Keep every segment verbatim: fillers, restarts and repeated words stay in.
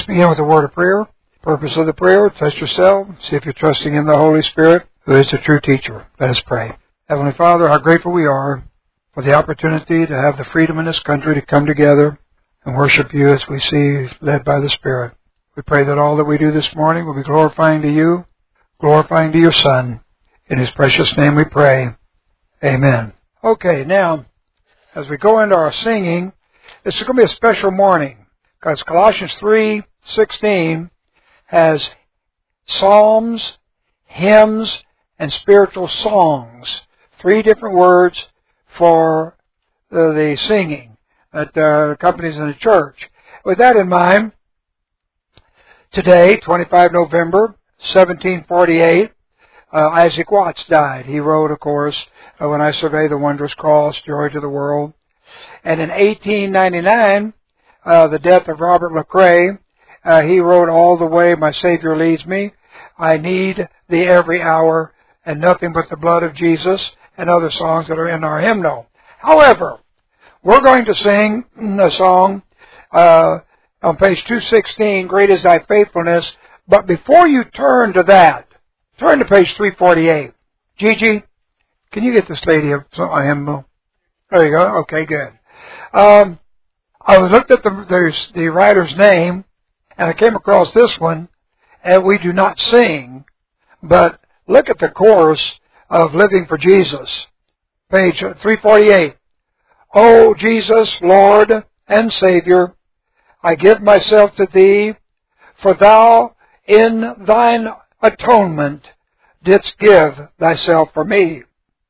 begin with a word of prayer. Purpose of the prayer, test yourself, see if you're trusting in the Holy Spirit, who is the true teacher. Let us pray. Heavenly Father, how grateful we are for the opportunity to have the freedom in this country to come together and worship you as we see, led by the Spirit. We pray that all that we do this morning will be glorifying to you, glorifying to your Son. In His precious name we pray. Amen. Okay, now, as we go into our singing, this is going to be a special morning, because Colossians three sixteen has psalms, hymns, and spiritual songs. Three different words for the, the singing that uh, accompanies in the church. With that in mind, today, twenty-fifth of November, seventeen forty-eight, uh, Isaac Watts died. He wrote, of course, uh, When I Survey the Wondrous Cross, Joy to the World. And in eighteen ninety-nine, uh, the death of Robert Lecrae, uh, he wrote, All the Way My Savior Leads Me, I Need Thee Every Hour, and Nothing But the Blood of Jesus, and other songs that are in our hymnal. However, we're going to sing a song uh, on page two sixteen, Great is Thy Faithfulness. But before you turn to that, turn to page three forty-eight. Gigi, can you get this lady a hymnal? There you go. Okay, good. Um, I looked at the, there's the writer's name, and I came across this one, and we do not sing, but look at the chorus of Living for Jesus. Page three forty-eight. O Jesus, Lord and Savior, I give myself to Thee, for Thou in Thine atonement didst give Thyself for me.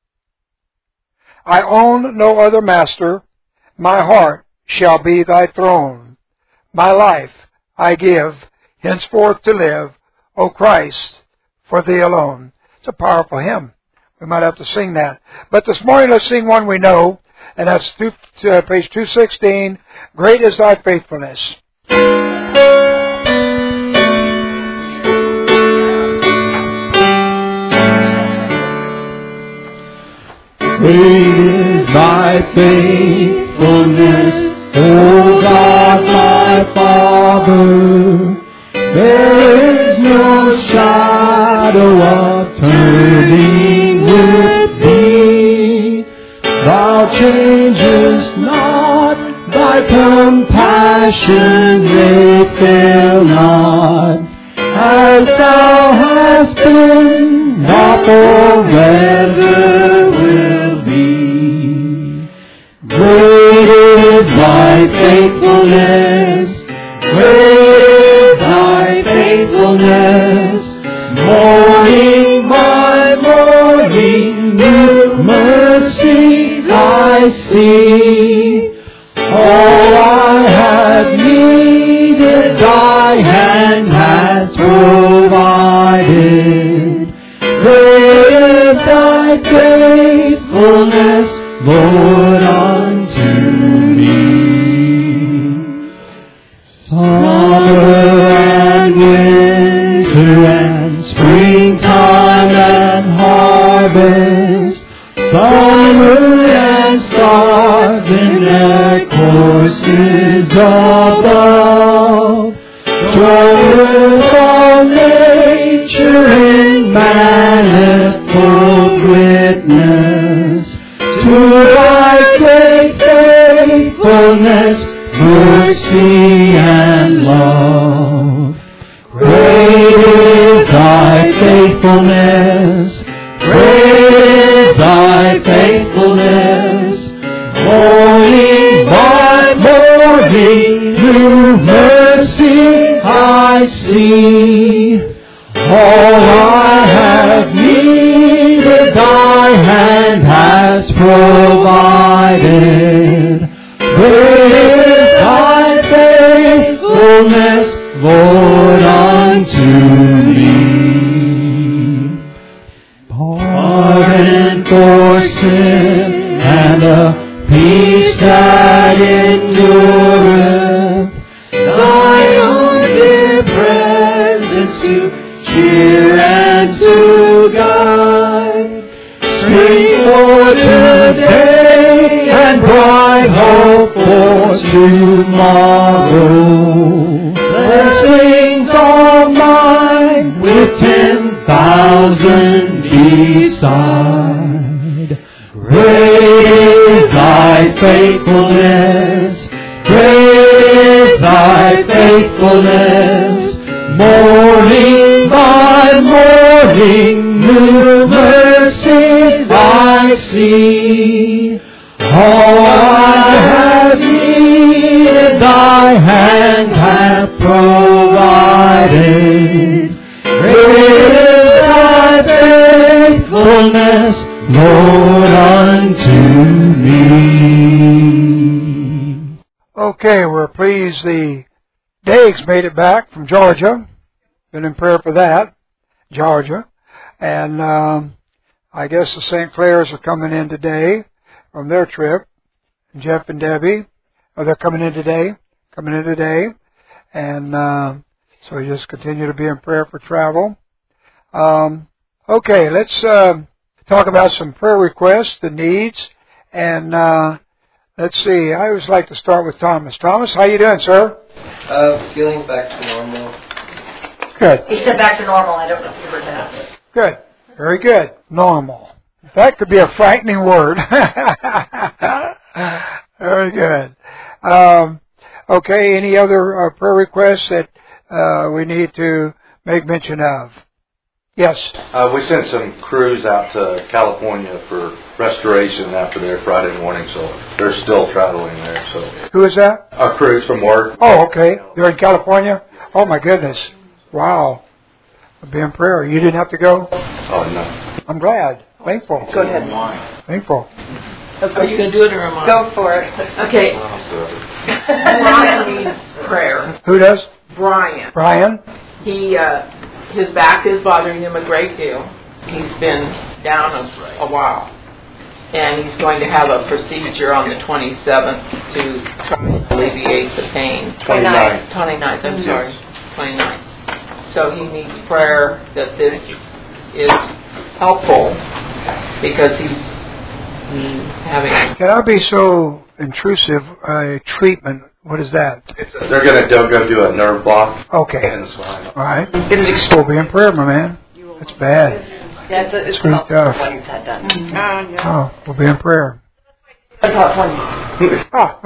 I own no other master, my heart shall be Thy throne. My life I give, henceforth to live, O Christ, for Thee alone. It's a powerful hymn. We might have to sing that. But this morning let's sing one we know, and that's through, uh, page two sixteen, Great is Thy Faithfulness. Great is Thy faithfulness, O God my Father. There is no shadow of turning with Thee. Thou changest not, Thy compassion they fail not. As Thou hast been, Thou forever will be. Great is Thy faithfulness, great is Thy faithfulness. Morning by morning, new mercies I see. All I have needed, Thy hand has provided. Great is Thy faithfulness, Lord, unto me. Summer and winter and springtime and harvest, summer and stars in their courses above, joineth all nature in manifold witness to Thy great faithfulness, mercy and love. Great is Thy faithfulness, great is Thy faithfulness. Morning by morning, new mercy I see. All I have needed, Thy hand has provided. Great is Thy faithfulness, Lord, unto me. Pardon for sin and a peace that endureth, Thy own dear presence to cheer and to guide. Strength for today and bright hope for tomorrow. Blessed with ten thousand beside. Great is thy faithfulness, great is thy faithfulness, morning by morning new mercies I see. All I have needed thy hand hath provided. Great is thy faithfulness, Lord, unto me. Okay, we're pleased the Daigs made it back from Georgia. Been in prayer for that, Georgia. And um, I guess the Saint Clairs are coming in today from their trip. Jeff and Debbie, oh, they're coming in today, coming in today. And uh, so we just continue to be in prayer for travel. Um, okay, let's uh, talk about some prayer requests, the needs. And uh, let's see, I always like to start with Thomas. Thomas, how you doing, sir? Uh, feeling back to normal. Good. He said back to normal. I don't know if you heard that. Good. Very good. Normal. That could be a frightening word. Very good. Um, okay, any other uh, prayer requests that uh, we need to make mention of? Yes. Uh, we sent some crews out to California for restoration after their Friday morning, so they're still traveling there. So who is that? Our crews from work. Oh, okay. They're in California? Oh, my goodness. Wow. I'll be in prayer. You didn't have to go? Oh, no. I'm glad. Thankful. Go ahead. Thankful. Are you going to do it or am I? Go for it. Okay. Brian needs prayer. Who does? Brian. Brian? He, uh, his back is bothering him a great deal. He's been down a, a while. And he's going to have a procedure on the twenty-seventh to try and alleviate the pain. twenty-ninth. twenty-ninth, I'm sorry. twenty-ninth. So he needs prayer that this is helpful because he's having... Can I be so intrusive? Uh, treatment, what is that? It's a, they're going to go do a nerve block. Okay. In the spine. All right. We'll be in prayer, my man. That's bad. Yeah, it's, it's pretty tough. When he's had done. Mm-hmm. Oh, we'll be in prayer. I thought when Oh.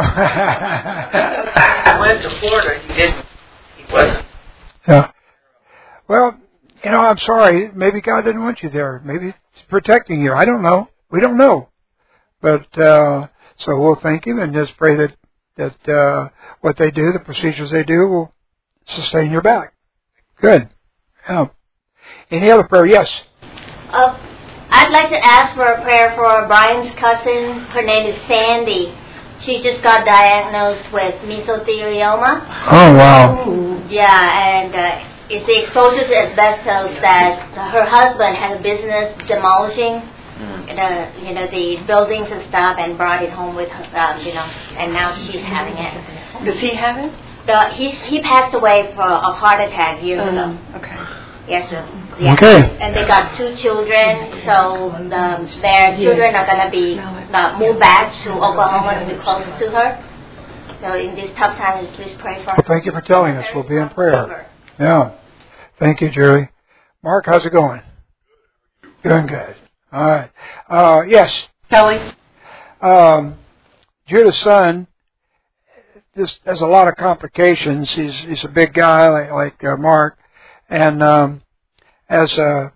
I went to Florida, he didn't. He wasn't. Yeah. Well, you know, I'm sorry. Maybe God didn't want you there. Maybe He's protecting you. I don't know. We don't know. But uh, so we'll thank Him and just pray that that uh, what they do, the procedures they do, will sustain your back. Good. Yeah. Any other prayer? Yes. Uh, I'd like to ask for a prayer for Brian's cousin. Her name is Sandy. She just got diagnosed with mesothelioma. Oh, wow. Yeah, and uh, it's the exposure to asbestos that her husband had a business demolishing, the, you know, the buildings and stuff, and brought it home with her, um, you know, and now she's having it. Does he have it? The, he he passed away for a heart attack years um, ago. Okay. Yes, sir. Yeah. Okay. And they got two children, so the, their children are going to be uh, moved back to Oklahoma to be close to her. So in these tough times, please pray for her. Well, thank you for telling us. We'll be in prayer. Yeah. Thank you, Jerry. Mark, how's it going? Doing good. All right. Uh, yes. Kelly? Um, Judah's son just has a lot of complications. He's he's a big guy like, like uh, Mark, and um, has a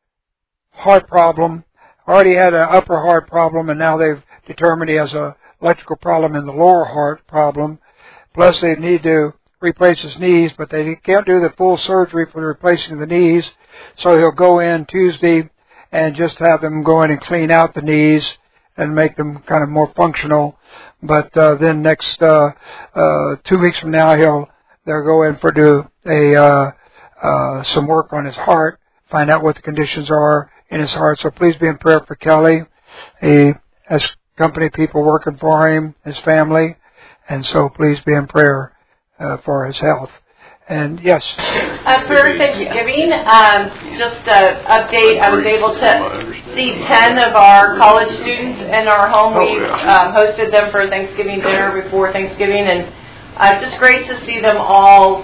heart problem. Already had an upper heart problem, and now they've determined he has a electrical problem in the lower heart problem. Plus, they need to replace his knees, but they can't do the full surgery for replacing the knees. So he'll go in Tuesday and just have them go in and clean out the knees and make them kind of more functional. But uh, then next uh, uh, two weeks from now, he'll they'll go in for do a uh, uh, some work on his heart, find out what the conditions are in his heart. So please be in prayer for Kelly. He has company people working for him, his family, and so please be in prayer uh, for his health. And yes. Uh, for Thanksgiving, um, just an update, I was able to see ten of our college students in our home. We uh, hosted them for Thanksgiving dinner before Thanksgiving, and uh, it's just great to see them all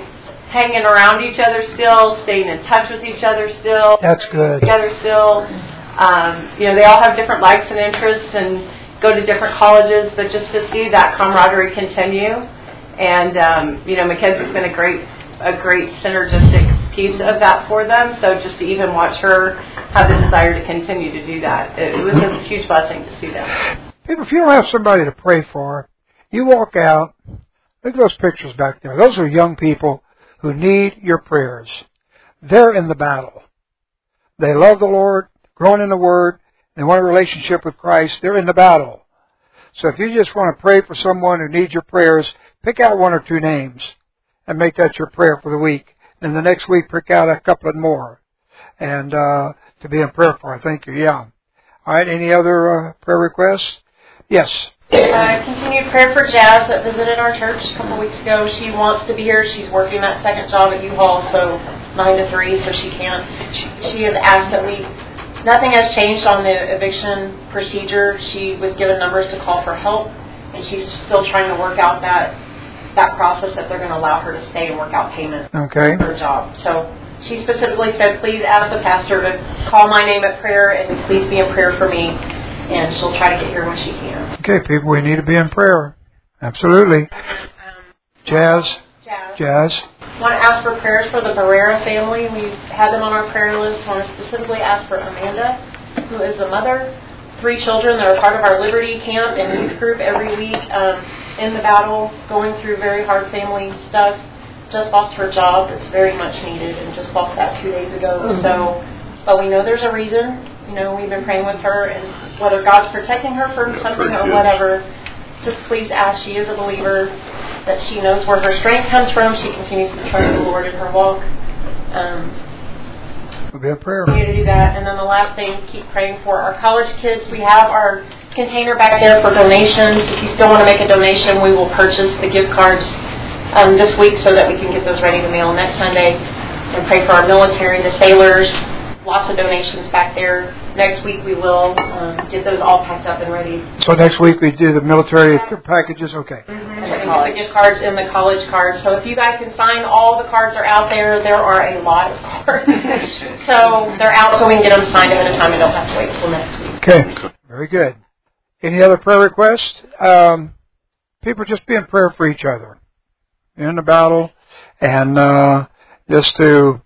hanging around each other still, staying in touch with each other still. That's good. Together still. Um, you know, they all have different likes and interests and go to different colleges, but just to see that camaraderie continue. And, um, you know, Mackenzie's been a great, a great synergistic piece of that for them. So just to even watch her have the desire to continue to do that, it, it was a huge blessing to see them. People, if you don't have somebody to pray for, you walk out, look at those pictures back there. Those are young people who need your prayers. They're in the battle. They love the Lord, growing in the Word, they want a relationship with Christ, they're in the battle. So if you just want to pray for someone who needs your prayers, pick out one or two names and make that your prayer for the week. And the next week, pick out a couple of more and uh, to be in prayer for. Thank you. Yeah. All right. Any other uh, prayer requests? Yes. Uh, continued prayer for Jazz that visited our church a couple weeks ago. She wants to be here. She's working that second job at U-Haul, so nine to three, so she can't. She, she has asked that we. Nothing has changed on the eviction procedure. She was given numbers to call for help, and she's still trying to work out that that process that they're going to allow her to stay and work out payment okay. for her job. So she specifically said, please ask the pastor to call my name at prayer and please be in prayer for me, and she'll try to get here when she can. Okay, people, we need to be in prayer. Absolutely. Um, Jazz. Jazz. Jazz. I want to ask for prayers for the Barrera family. We've had them on our prayer list. I want to specifically ask for Amanda, who is a mother, three children that are part of our Liberty camp and youth group every week, um, in the battle, going through very hard family stuff. Just lost her job that's very much needed and just lost that two days ago. Mm-hmm. So, but we know there's a reason. You know, we've been praying with her, and whether God's protecting her from something or whatever, just please ask. She is a believer, that she knows where her strength comes from. She continues to trust the Lord in her walk. Um, We'll be in prayer. We need to do that. And then the last thing, keep praying for our college kids. We have our container back there for donations. If you still want to make a donation, we will purchase the gift cards um, this week so that we can get those ready to mail next Sunday. And pray for our military, the sailors. Lots of donations back there. Next week we will um, get those all packed up and ready. So next week we do the military packages? Okay. Mm-hmm. And the gift cards and the college cards. So if you guys can sign, all the cards are out there. There are a lot of cards. So they're out so we can get them signed ahead of time and don't have to wait until next week. Okay. Very good. Any other prayer requests? Um, people just be in prayer for each other in the battle, and uh, just to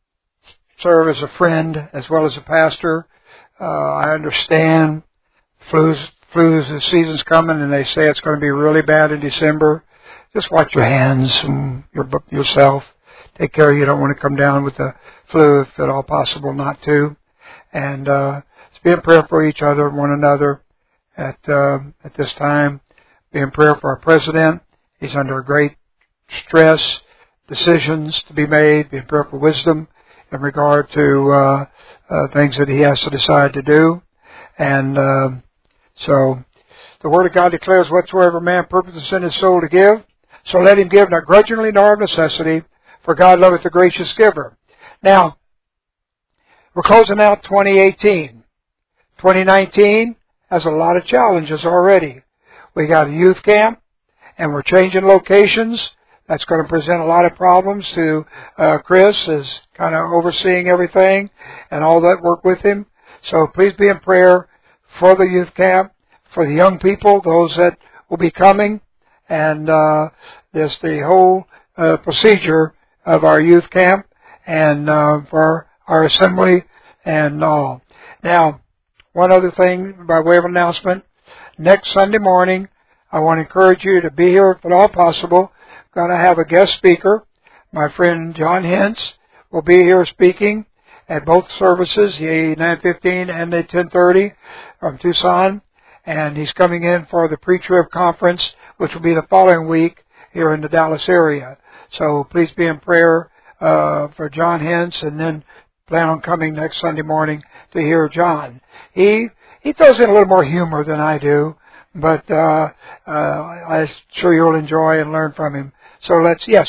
serve as a friend as well as a pastor. Uh, I understand flu's, flu's the season's coming, and they say it's going to be really bad in December. Just watch your hands and your, yourself. Take care. You don't want to come down with the flu if at all possible not to. And uh, just be in prayer for each other, one another at uh, at this time. Be in prayer for our president. He's under great stress, decisions to be made. Be in prayer for wisdom in regard to uh, uh, things that he has to decide to do. And uh, so the Word of God declares, whatsoever man purposes in his soul to give, so let him give, not grudgingly nor of necessity, for God loveth the gracious giver. Now, we're closing out twenty eighteen. twenty nineteen has a lot of challenges already. We got a youth camp, and we're changing locations. That's going to present a lot of problems to uh, Chris, is kind of overseeing everything and all that work with him. So please be in prayer for the youth camp, for the young people, those that will be coming, and uh, this the whole uh, procedure of our youth camp and uh, for our assembly and all. Now, one other thing by way of announcement. Next Sunday morning, I want to encourage you to be here if at all possible. Going to have a guest speaker. My friend John Hintz will be here speaking at both services, the nine fifteen and the ten thirty from Tucson. And he's coming in for the pre-trib conference, which will be the following week here in the Dallas area. So please be in prayer uh, for John Hintz, and then plan on coming next Sunday morning to hear John. He he throws in a little more humor than I do, but uh, uh, I'm sure you'll enjoy and learn from him. So let's, yes.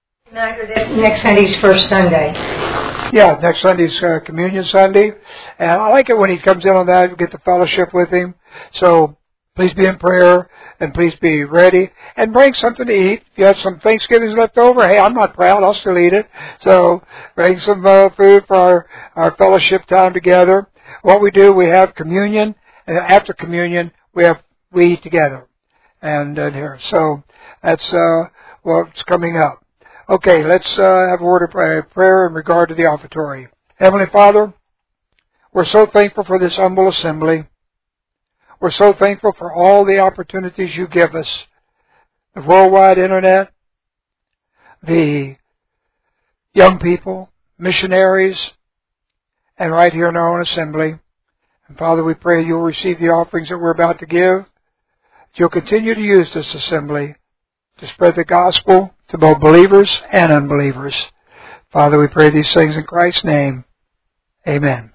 Next Sunday's first Sunday. Yeah, next Sunday's uh, Communion Sunday. And I like it when he comes in on that, we get the fellowship with him. So Please be in prayer, and please be ready. And bring something to eat. If you have some Thanksgivings left over, hey, I'm not proud. I'll still eat it. So bring some uh, food for our, our fellowship time together. What we do, we have communion. And after communion, we have we eat together. And uh, here. So that's uh, what's coming up. Okay, let's uh, have a word of prayer, prayer in regard to the offertory. Heavenly Father, we're so thankful for this humble assembly. We're so thankful for all the opportunities you give us. The worldwide internet, the young people, missionaries, and right here in our own assembly. And Father, we pray you'll receive the offerings that we're about to give. You'll continue to use this assembly to spread the gospel to both believers and unbelievers. Father, we pray these things in Christ's name. Amen.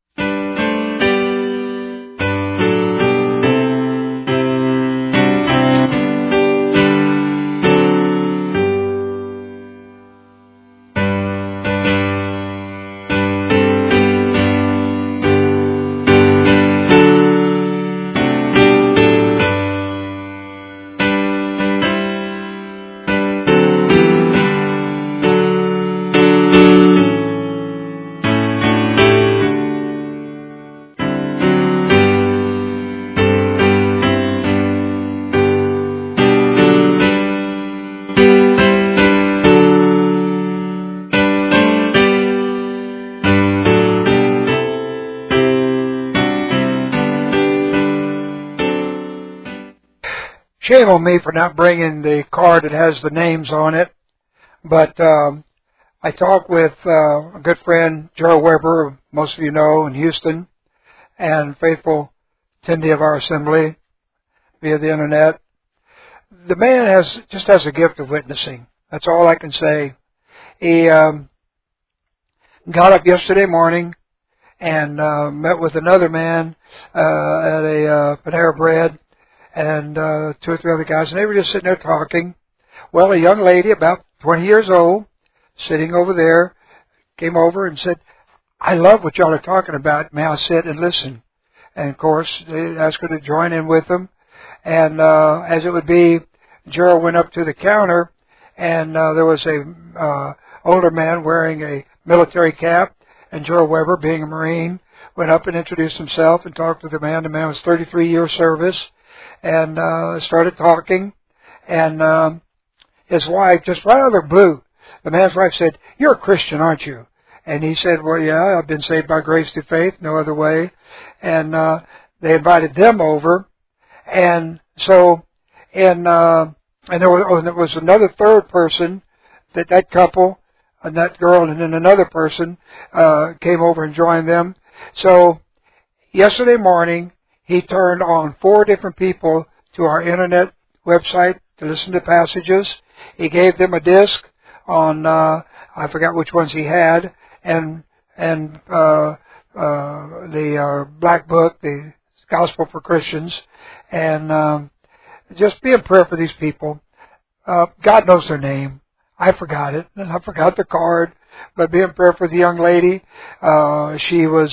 Shame on me for not bringing the card that has the names on it. But um, I talked with uh, a good friend, Gerald Weber, most of you know, in Houston, and faithful attendee of our assembly via the internet. The man has just has a gift of witnessing. That's all I can say. He um, got up yesterday morning and uh, met with another man uh, at a uh, Panera Bread, and uh, two or three other guys, and they were just sitting there talking. Well, a young lady, about twenty years old, sitting over there, came over and said, I love what y'all are talking about. May I sit and listen? And, of course, they asked her to join in with them. And uh, as it would be, Gerald went up to the counter, and uh, there was a uh, older man wearing a military cap, and Gerald Weber, being a Marine, went up and introduced himself and talked to the man. The man was thirty-three years service. And uh, started talking, and um, his wife, just right out of the blue, the man's wife said, "You're a Christian, aren't you?" And he said, "Well, yeah, I've been saved by grace through faith, no other way." And uh, they invited them over, and so, and uh, and there was, oh, and there was another third person, that that couple, and that girl, and then another person uh, came over and joined them. So yesterday morning, he turned on four different people to our internet website to listen to passages. He gave them a disc on, uh, I forgot which ones he had, and and uh, uh, the uh, Black Book, the Gospel for Christians, and um, just be in prayer for these people. Uh, God knows their name. I forgot it, and I forgot the card, but be in prayer for the young lady. Uh, she was,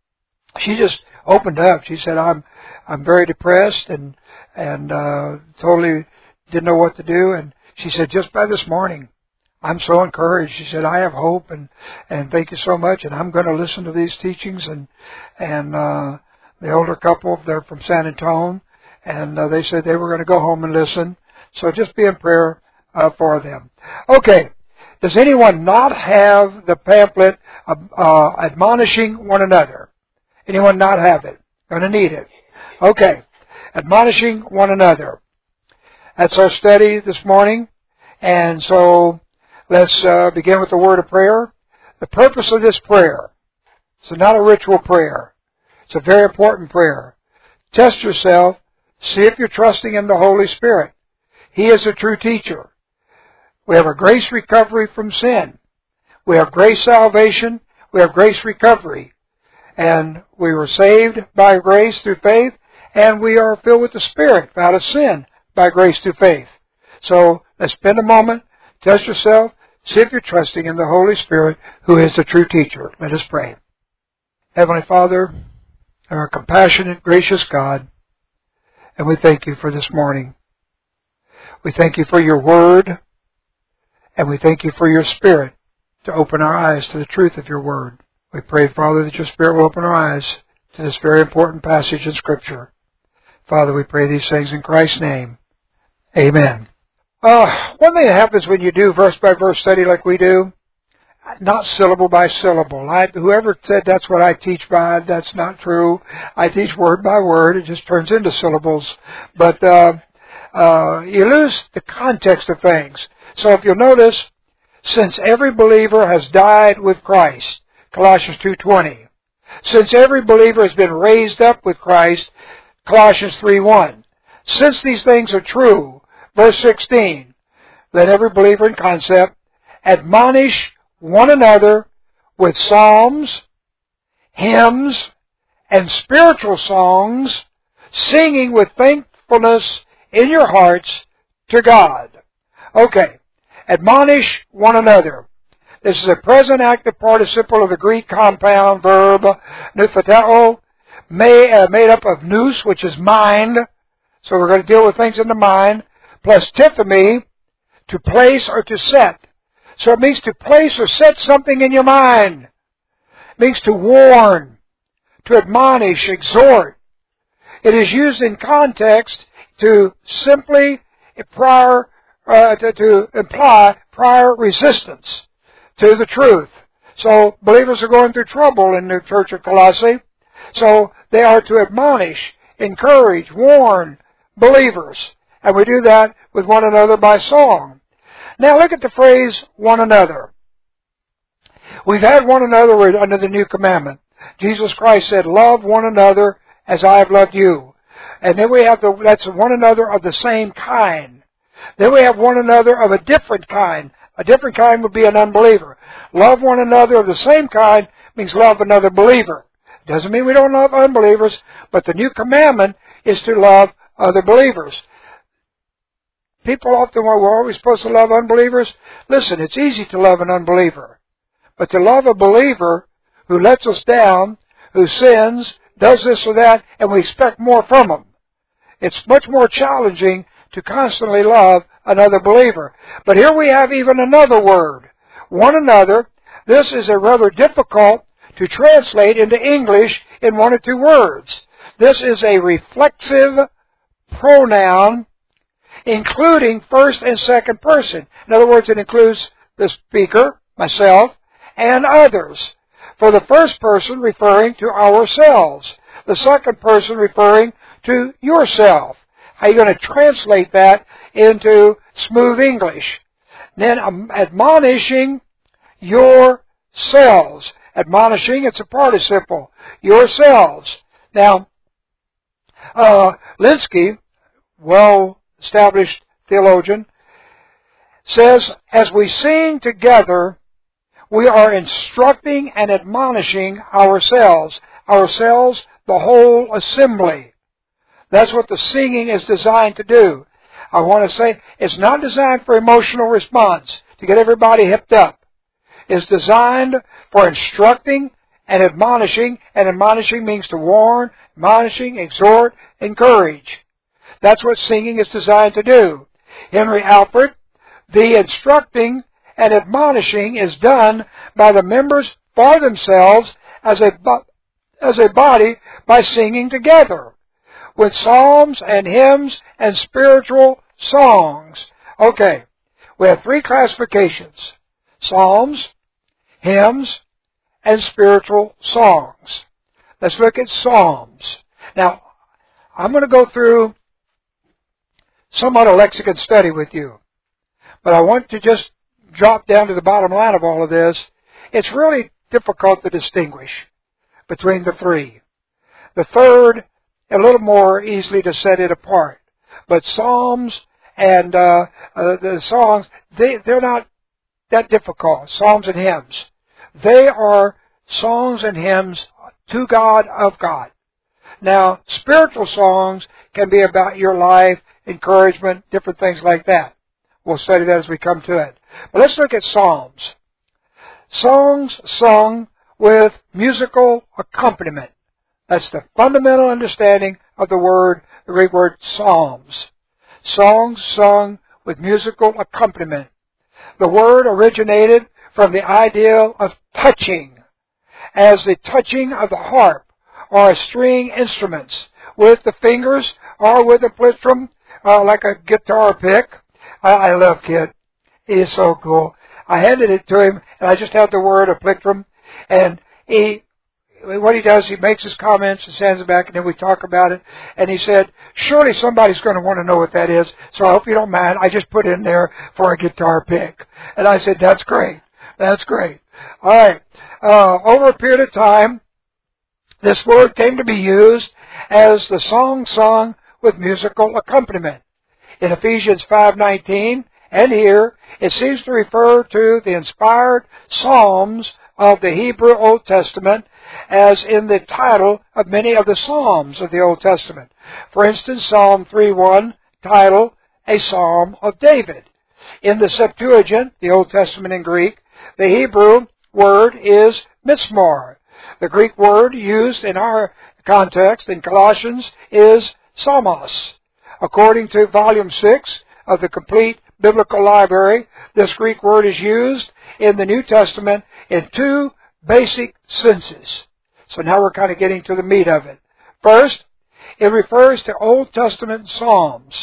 she just opened up. She said, I'm I'm very depressed and and uh, totally didn't know what to do. And she said, just by this morning, I'm so encouraged. She said, I have hope, and, and thank you so much, and I'm going to listen to these teachings. And and uh, the older couple, they're from San Antonio, and uh, they said they were going to go home and listen. So just be in prayer uh, for them. Okay. Does anyone not have the pamphlet uh, uh, admonishing one another? Anyone not have it? Going to need it. Okay. Admonishing one another. That's our study this morning. And so let's uh, begin with the word of prayer. The purpose of this prayer. It's not a ritual prayer. It's a very important prayer. Test yourself. See if you're trusting in the Holy Spirit. He is a true teacher. We have a grace recovery from sin. We have grace salvation. We have grace recovery. And we were saved by grace through faith, and we are filled with the Spirit out of sin by grace through faith. So let's spend a moment, test yourself, see if you're trusting in the Holy Spirit, who is the true teacher. Let us pray. Heavenly Father, our compassionate, gracious God, And we thank you for this morning. We thank you for your word. And we thank you for your Spirit to open our eyes to the truth of your word. We pray, Father, that your Spirit will open our eyes to this very important passage in Scripture. Father, we pray these things in Christ's name. Amen. Uh, one thing that happens when you do verse-by-verse study like we do, not syllable by syllable. I, whoever said that's what I teach by, that's not true. I teach word by word. It just turns into syllables. But uh, uh, you lose the context of things. So if you'll notice, since every believer has died with Christ, Colossians two twenty. Since every believer has been raised up with Christ, Colossians three one. Since these things are true, verse sixteen, let every believer in concept admonish one another with psalms, hymns, and spiritual songs, singing with thankfulness in your hearts to God. Okay, admonish one another. This is a present active participle of the Greek compound verb nuthatao, made, uh, made up of nous, which is mind. So we're going to deal with things in the mind, plus tithemi, to place or to set. So it means to place or set something in your mind. It means to warn, to admonish, exhort. It is used in context to simply prior, uh, to, to imply prior resistance to the truth. So believers are going through trouble in the church of Colossae. So they are to admonish, encourage, warn believers. And we do that with one another by song. Now look at the phrase, one another. We've had one another under the new commandment. Jesus Christ said, love one another as I have loved you. And then we have the, that's one another of the same kind. Then we have one another of a different kind. A different kind would be an unbeliever. Love one another of the same kind means love another believer. Doesn't mean we don't love unbelievers, but the new commandment is to love other believers. People often wonder, well, are we supposed to love unbelievers? Listen, it's easy to love an unbeliever. But to love a believer who lets us down, who sins, does this or that, and we expect more from him. It's much more challenging to constantly love another believer. But here we have even another word, one another. This is a rather difficult to translate into English in one or two words. This is a reflexive pronoun including first and second person. In other words, it includes the speaker, myself, and others. For the first person referring to ourselves. The second person referring to yourself. How are you going to translate that into smooth English? Then um, admonishing yourselves. Admonishing, it's a participle. Yourselves. Now, uh, Linsky, well-established theologian, says, as we sing together, we are instructing and admonishing ourselves. Ourselves, the whole assembly. That's what the singing is designed to do. I want to say, it's not designed for emotional response, to get everybody hipped up. It's designed for instructing and admonishing, and admonishing means to warn, admonishing, exhort, encourage. That's what singing is designed to do. Henry Alford, the instructing and admonishing is done by the members for themselves as a, as a body by singing together with psalms and hymns and spiritual songs. Okay, we have three classifications: psalms, hymns, and spiritual songs. Let's look at psalms. Now, I'm going to go through somewhat a lexicon study with you, but I want to just drop down to the bottom line of all of this. It's really difficult to distinguish between the three. The third, a little more easily to set it apart. But psalms and uh, uh, the songs, they, they're not that difficult. Psalms and hymns. They are songs and hymns to God, of God. Now, spiritual songs can be about your life, encouragement, different things like that. We'll study that as we come to it. But let's look at psalms. Songs sung with musical accompaniment. That's the fundamental understanding of the word, the Greek word psalms. Songs sung with musical accompaniment. The word originated from the idea of touching, as the touching of the harp or string instruments with the fingers or with a plectrum, uh, like a guitar pick. I, I love Kid. He is so cool. I handed it to him, and I just had the word a plectrum, and he, what he does, he makes his comments and sends it back, and then we talk about it. And he said, surely somebody's going to want to know what that is, so I hope you don't mind. I just put in there for a guitar pick. And I said, that's great. That's great. All right. Uh, over a period of time, this word came to be used as the song sung with musical accompaniment. In Ephesians five nineteen, and here, it seems to refer to the inspired psalms of the Hebrew Old Testament, as in the title of many of the Psalms of the Old Testament. For instance, Psalm three one, title, A Psalm of David. In the Septuagint, the Old Testament in Greek, the Hebrew word is mismar. The Greek word used in our context in Colossians is psalmos. According to Volume six of the Complete Biblical Library, this Greek word is used in the New Testament in two basic senses. So now we're kind of getting to the meat of it. First, it refers to Old Testament psalms.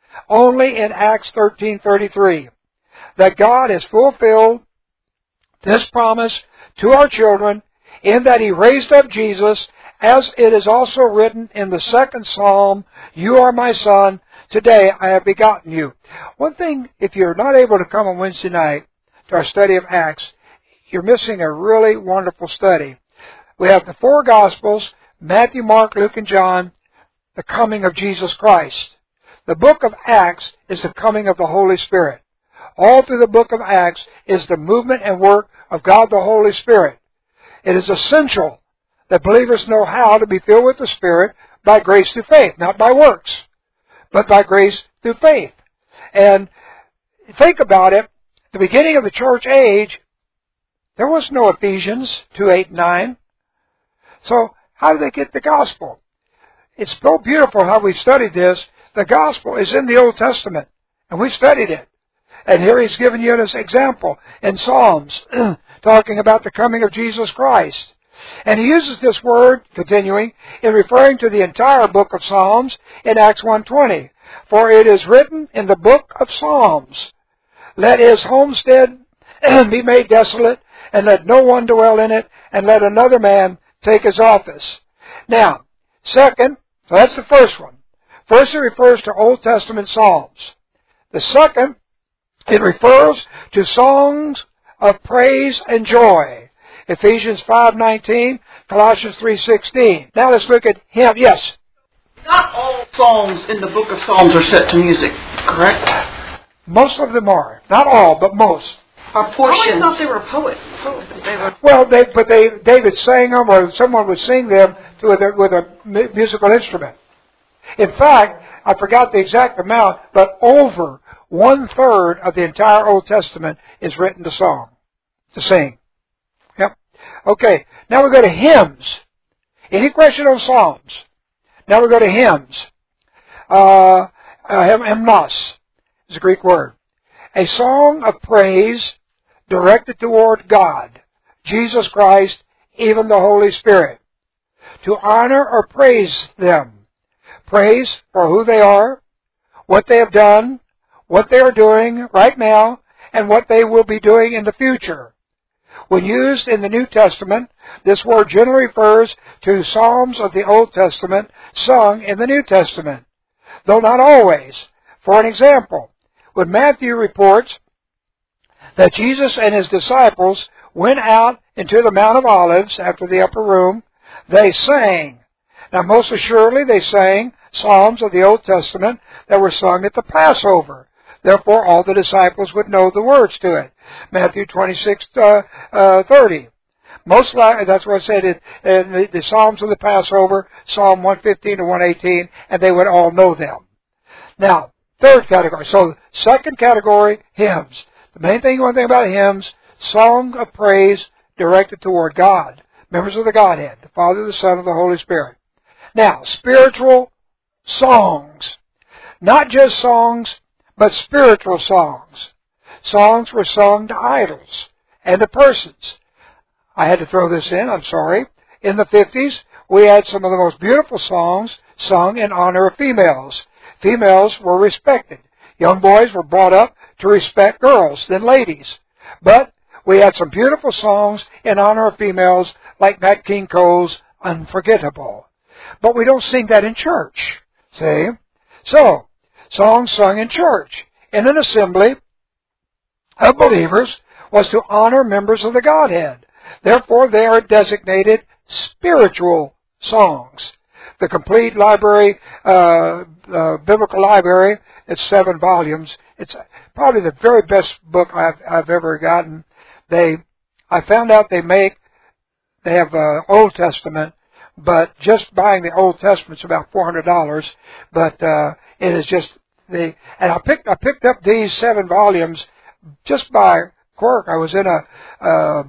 Only in Acts thirteen thirty-three that God has fulfilled this promise to our children in that He raised up Jesus, as it is also written in the second Psalm, you are my son, today I have begotten you. One thing, if you're not able to come on Wednesday night to our study of Acts, you're missing a really wonderful study. We have the four Gospels, Matthew, Mark, Luke, and John, the coming of Jesus Christ. The book of Acts is the coming of the Holy Spirit. All through the book of Acts is the movement and work of God the Holy Spirit. It is essential that believers know how to be filled with the Spirit by grace through faith, not by works, but by grace through faith. And think about it, the beginning of the church age, there was no Ephesians two, eight, nine. So how did they get the gospel? It's so beautiful how we studied this. The gospel is in the Old Testament, and we studied it. And here he's given you an example in Psalms, talking about the coming of Jesus Christ. And he uses this word, continuing, in referring to the entire book of Psalms in Acts one twenty. For it is written in the book of Psalms, let his homestead be made desolate, and let no one dwell in it, and let another man take his office. Now, second, so that's the first one. First, it refers to Old Testament Psalms. The second, it refers to songs of praise and joy. Ephesians five nineteen, Colossians three sixteen. Now let's look at him. Yes? Not all songs in the book of Psalms are set to music, correct? Most of them are. Not all, but most. Or portions. I thought they were poets. poets. They were... Well, they, but they, David sang them, or someone would sing them with a, with a musical instrument. In fact, I forgot the exact amount, but over one-third of the entire Old Testament is written to song, to sing. Yep. Okay, now we go to hymns. Any question on Psalms? Now we go to hymns. Uh, uh, hymnos is a Greek word. A song of praise directed toward God, Jesus Christ, even the Holy Spirit. To honor or praise them. Praise for who they are, what they have done, what they are doing right now, and what they will be doing in the future. When used in the New Testament, this word generally refers to psalms of the Old Testament sung in the New Testament, though not always. For an example, when Matthew reports that Jesus and his disciples went out into the Mount of Olives after the upper room, they sang. Now, most assuredly, they sang psalms of the Old Testament that were sung at the Passover. Therefore, all the disciples would know the words to it. Matthew twenty-six, uh, uh, thirty. Most likely, that's what I said, in, in the, the Psalms of the Passover, Psalm one fifteen to one eighteen, and they would all know them. Now, third category. So, second category, hymns. The main thing you want to think about hymns, song of praise directed toward God. Members of the Godhead, the Father, the Son, and the Holy Spirit. Now, spiritual songs. Not just songs, but spiritual songs. Songs were sung to idols and to persons. I had to throw this in, I'm sorry. In the fifties, we had some of the most beautiful songs sung in honor of females. Females were respected. Young boys were brought up to respect girls, then ladies. But we had some beautiful songs in honor of females, like Nat King Cole's Unforgettable. But we don't sing that in church, see? So, songs sung in church, in an assembly of believers, was to honor members of the Godhead. Therefore, they are designated spiritual songs. The complete library, uh, uh, biblical library, it's seven volumes. It's probably the very best book I've, I've ever gotten. They, I found out they make, they have uh, Old Testament, but just buying the Old Testament's about four hundred dollars. But uh, it is just the, and I picked, I picked up these seven volumes just by quirk. I was in a uh,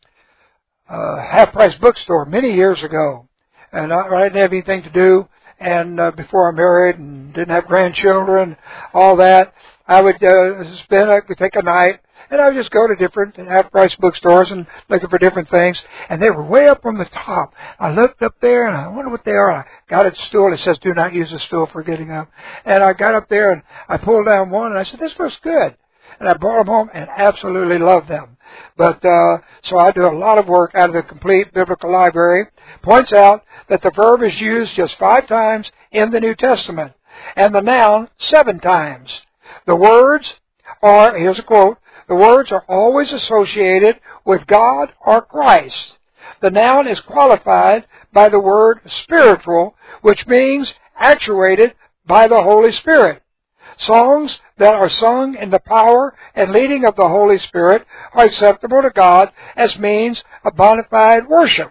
uh, half-price bookstore many years ago, and I, I didn't have anything to do. And uh, before I married and didn't have grandchildren, all that, I would uh, spend, I would take a night, and I would just go to different half-price bookstores and looking for different things. And they were way up on the top. I looked up there, and I wonder what they are. I got a stool. It says, "Do not use the stool for getting up." And I got up there, and I pulled down one, and I said, "This looks good." And I brought them home and absolutely loved them. But, uh, so I do a lot of work out of the complete biblical library. Points out that the verb is used just five times in the New Testament, and the noun seven times. The words are, here's a quote, the words are always associated with God or Christ. The noun is qualified by the word spiritual, which means actuated by the Holy Spirit. Songs that are sung in the power and leading of the Holy Spirit are acceptable to God as means of bona fide worship.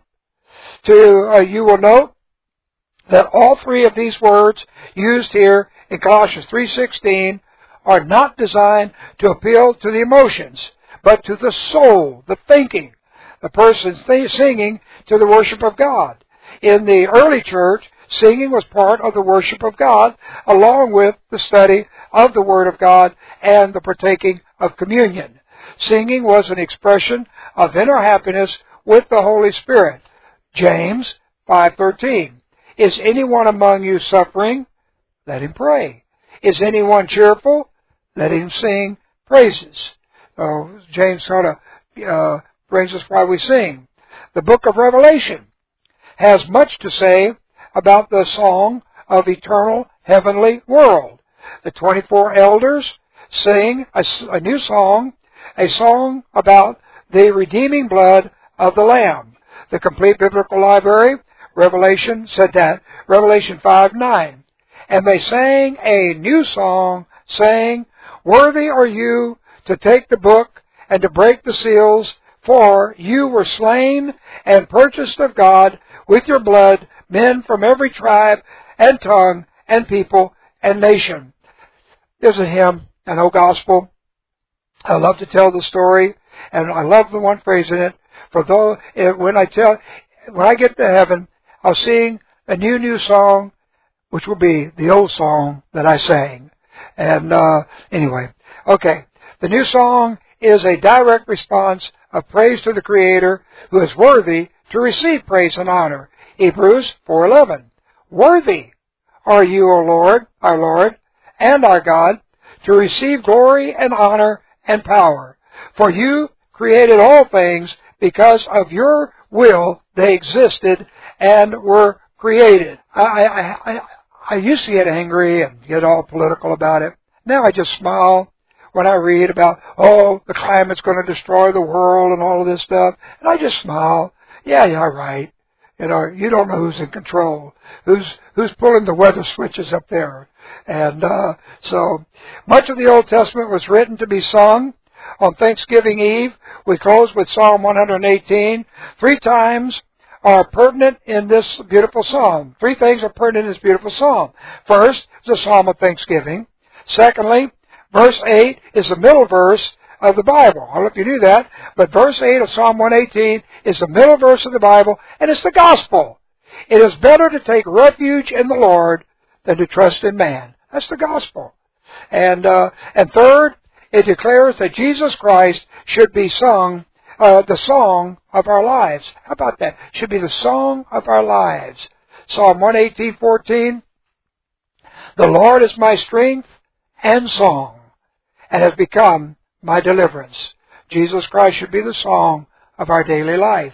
To, uh, you will note that all three of these words used here in Colossians three sixteen are not designed to appeal to the emotions, but to the soul, the thinking, the person th- singing to the worship of God. In the early church, singing was part of the worship of God, along with the study of the Word of God and the partaking of communion. Singing was an expression of inner happiness with the Holy Spirit. James five thirteen. Is anyone among you suffering? Let him pray. Is anyone cheerful? Let him sing praises. So James sort of uh, brings us why we sing. The book of Revelation has much to say about the song of eternal heavenly world. The twenty-four elders sing a, a new song, a song about the redeeming blood of the Lamb. The complete biblical library, Revelation said that, Revelation five nine. And they sang a new song, saying, "Worthy are you to take the book and to break the seals, for you were slain and purchased of God with your blood men from every tribe and tongue and people and nation." There's a hymn, an old gospel. I love to tell the story, and I love the one phrase in it. For though when I tell, when I get to heaven, I'll sing a new, new song, which will be the old song that I sang. And uh, anyway, okay. The new song is a direct response of praise to the Creator, who is worthy to receive praise and honor. Hebrews four eleven. Worthy are you, O Lord, our Lord, and our God, to receive glory and honor and power. For you created all things, because of your will they existed and were created. I, I, I, I used to get angry and get all political about it. Now I just smile when I read about, oh, the climate's going to destroy the world and all of this stuff. And I just smile. Yeah, yeah, right. You know, you don't know who's in control, who's who's pulling the weather switches up there. And uh, so much of the Old Testament was written to be sung. On Thanksgiving Eve, we close with Psalm one eighteen. Three times are pertinent in this beautiful psalm. Three things are pertinent in this beautiful psalm. First, it's a psalm of thanksgiving. Secondly, verse eight is the middle verse of the Bible. I don't know if you knew that, but verse eight of Psalm one eighteen is the middle verse of the Bible, and it's the gospel. It is better to take refuge in the Lord than to trust in man. That's the gospel. And uh, and third, it declares that Jesus Christ should be sung, uh, the song of our lives. How about that? Should be the song of our lives. Psalm one eighteen, fourteen. The Lord is my strength and song, and has become my deliverance. Jesus Christ should be the song of our daily life.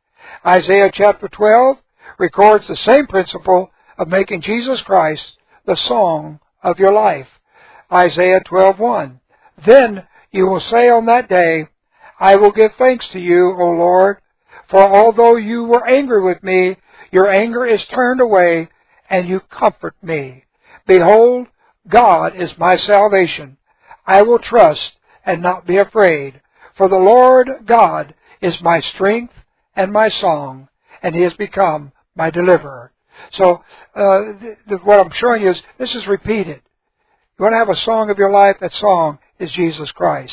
Isaiah chapter twelve records the same principle of making Jesus Christ the song of your life. Isaiah twelve one. Then you will say on that day, I will give thanks to you, O Lord, for although you were angry with me, your anger is turned away, and you comfort me. Behold, God is my salvation. I will trust and not be afraid, for the Lord God is my strength and my song, and He has become my deliverer. So uh, th- th- what I'm showing you is this is repeated. You want to have a song of your life? That song is Jesus Christ.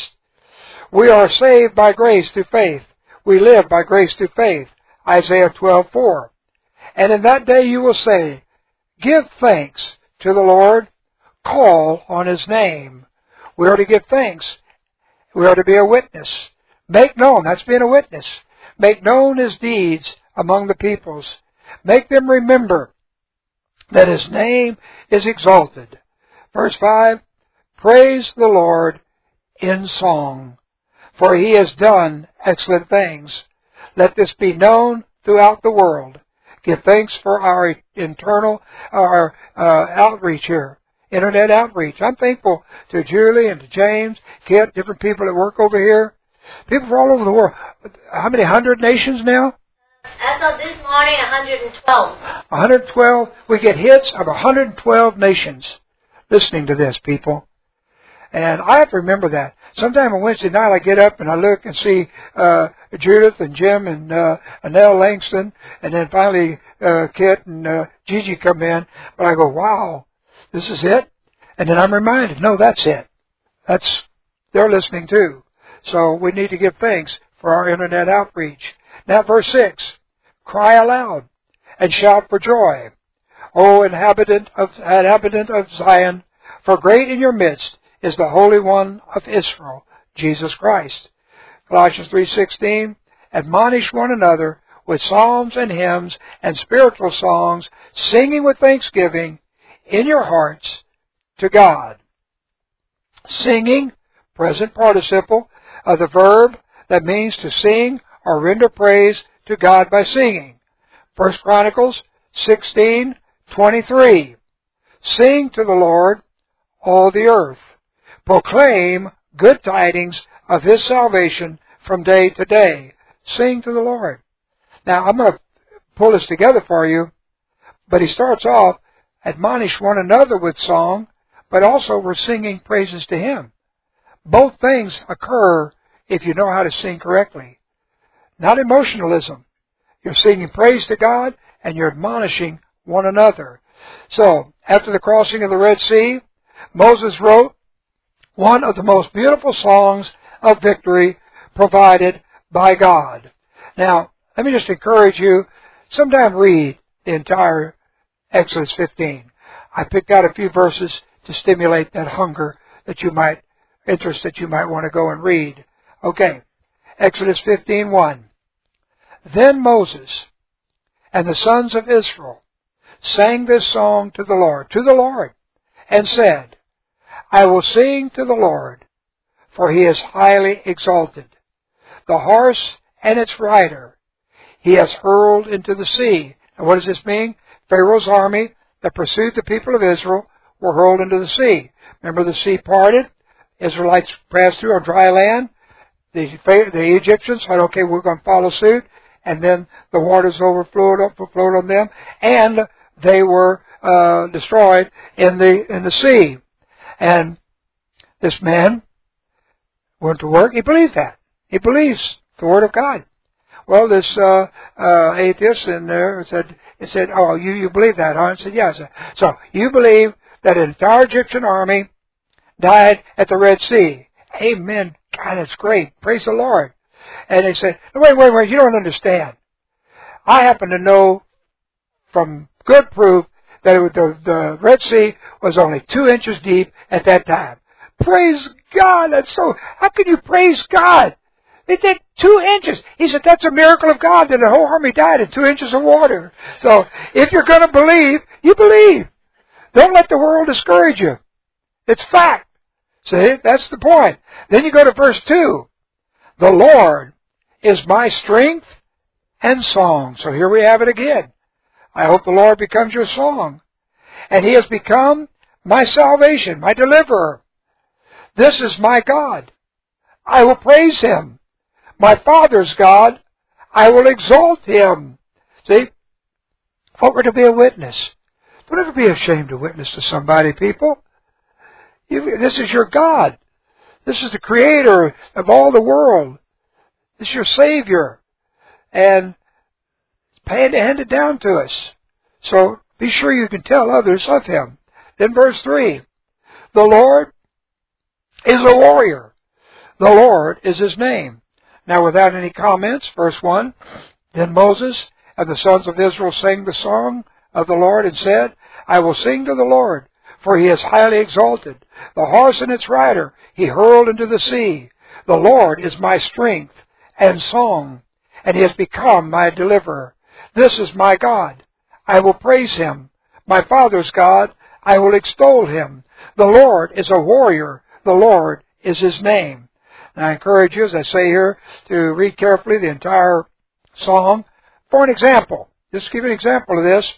We are saved by grace through faith. We live by grace through faith. Isaiah twelve four. And in that day you will say, give thanks to the Lord, call on His name. We are to give thanks. We are to be a witness. Make known, that's being a witness. Make known His deeds among the peoples. Make them remember that His name is exalted. Verse five, praise the Lord in song, for He has done excellent things. Let this be known throughout the world. Give thanks for our internal, our uh, outreach here, internet outreach. I'm thankful to Julie and to James, Kit, different people that work over here. People from all over the world. How many hundred nations now? As of this morning, one hundred twelve. one hundred twelve. We get hits of one hundred twelve nations listening to this, people. And I have to remember that. Sometime on Wednesday night I get up and I look and see uh, Judith and Jim and uh, Annelle Langston, and then finally uh, Kit and uh, Gigi come in. But I go, wow, this is it? And then I'm reminded, no, that's it. That's, they're listening too. So we need to give thanks for our internet outreach. Now verse six, cry aloud and shout for joy, O inhabitant of, inhabitant of Zion, for great in your midst is the Holy One of Israel, Jesus Christ. Colossians three sixteen, admonish one another with psalms and hymns and spiritual songs, singing with thanksgiving in your hearts to God. Singing, present participle of the verb that means to sing or render praise to God by singing. First Chronicles sixteen twenty-three. Sing to the Lord, all the earth. Proclaim good tidings of His salvation from day to day. Sing to the Lord. Now, I'm going to pull this together for you, but he starts off, admonish one another with song, but also we're singing praises to Him. Both things occur if you know how to sing correctly. Not emotionalism. You're singing praise to God and you're admonishing one another. So, after the crossing of the Red Sea, Moses wrote one of the most beautiful songs of victory provided by God. Now, let me just encourage you, sometime read the entire Exodus fifteen. I picked out a few verses to stimulate that hunger that you might, interest that you might want to go and read. Okay, Exodus fifteen one. Then Moses and the sons of Israel sang this song to the Lord, to the Lord, and said, I will sing to the Lord, for He is highly exalted. The horse and its rider He has hurled into the sea. And what does this mean? Pharaoh's army that pursued the people of Israel were hurled into the sea. Remember, the sea parted. Israelites passed through on dry land. The, the Egyptians said, okay, we're going to follow suit. And then the waters overflowed, overflowed on them, and they were uh, destroyed in the in the sea. And this man went to work. He believes that. He believes the Word of God. Well, this uh, uh, atheist in there said, he said, oh, you, you believe that, huh? I said, yes. So, you believe that an entire Egyptian army died at the Red Sea. Amen. God, that's great. Praise the Lord. And they said, wait, wait, wait, you don't understand. I happen to know from good proof that it, the, the Red Sea was only two inches deep at that time. Praise God! That's so. How can you praise God? They did two inches. He said that's a miracle of God that the whole army died in two inches of water. So if you're going to believe, you believe. Don't let the world discourage you. It's fact. See, that's the point. Then you go to verse two. The Lord is my strength and song. So here we have it again. I hope the Lord becomes your song. And He has become my salvation, my deliverer. This is my God. I will praise Him. My Father's God. I will exalt Him. See? What we're to be a witness. Don't ever be ashamed to witness to somebody, people. You, this is your God. This is the Creator of all the world. This is your Savior. And it's handed down to us. So be sure you can tell others of Him. Then verse three. The Lord is a warrior. The Lord is His name. Now without any comments, verse one. Then Moses and the sons of Israel sang the song of the Lord and said, I will sing to the Lord, for He is highly exalted. The horse and its rider He hurled into the sea. The Lord is my strength and song, and He has become my deliverer. This is my God. I will praise Him. My Father's God, I will extol Him. The Lord is a warrior. The Lord is His name. And I encourage you, as I say here, to read carefully the entire psalm. For an example, just to give you an example of this,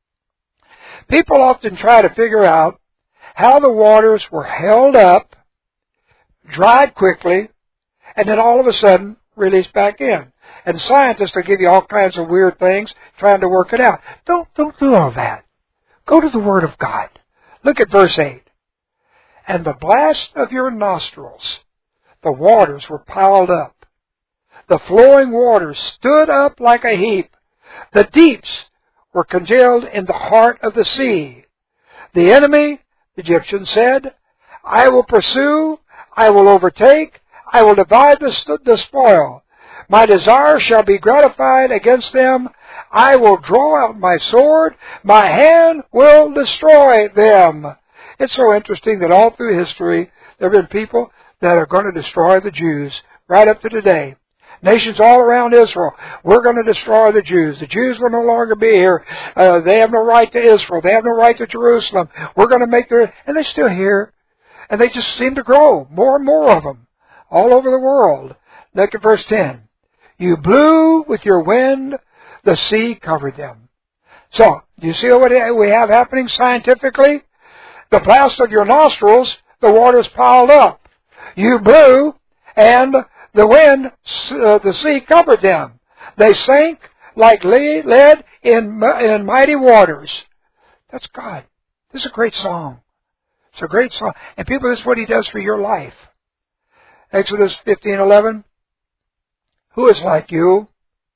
people often try to figure out how the waters were held up, dried quickly, and then all of a sudden released back in. And scientists will give you all kinds of weird things trying to work it out. Don't, don't do all that. Go to the Word of God. Look at verse eight. And the blast of your nostrils, the waters were piled up. The flowing waters stood up like a heap. The deeps were congealed in the heart of the sea. The enemy, the Egyptians said, I will pursue, I will overtake, I will divide the, the spoil. My desire shall be gratified against them. I will draw out my sword. My hand will destroy them. It's so interesting that all through history, there have been people that are going to destroy the Jews right up to today. Nations all around Israel, we're going to destroy the Jews. The Jews will no longer be here. Uh, they have no right to Israel. They have no right to Jerusalem. We're going to make their... And they're still here. And they just seem to grow. More and more of them. All over the world. Look at verse ten. You blew with your wind. The sea covered them. So, do you see what we have happening scientifically? The blast of your nostrils, the waters piled up. You blew, and the wind, uh, the sea covered them. They sank like lead in, in mighty waters. That's God. This is a great song. It's a great song. And people, this is what He does for your life. Exodus fifteen eleven. Who is like you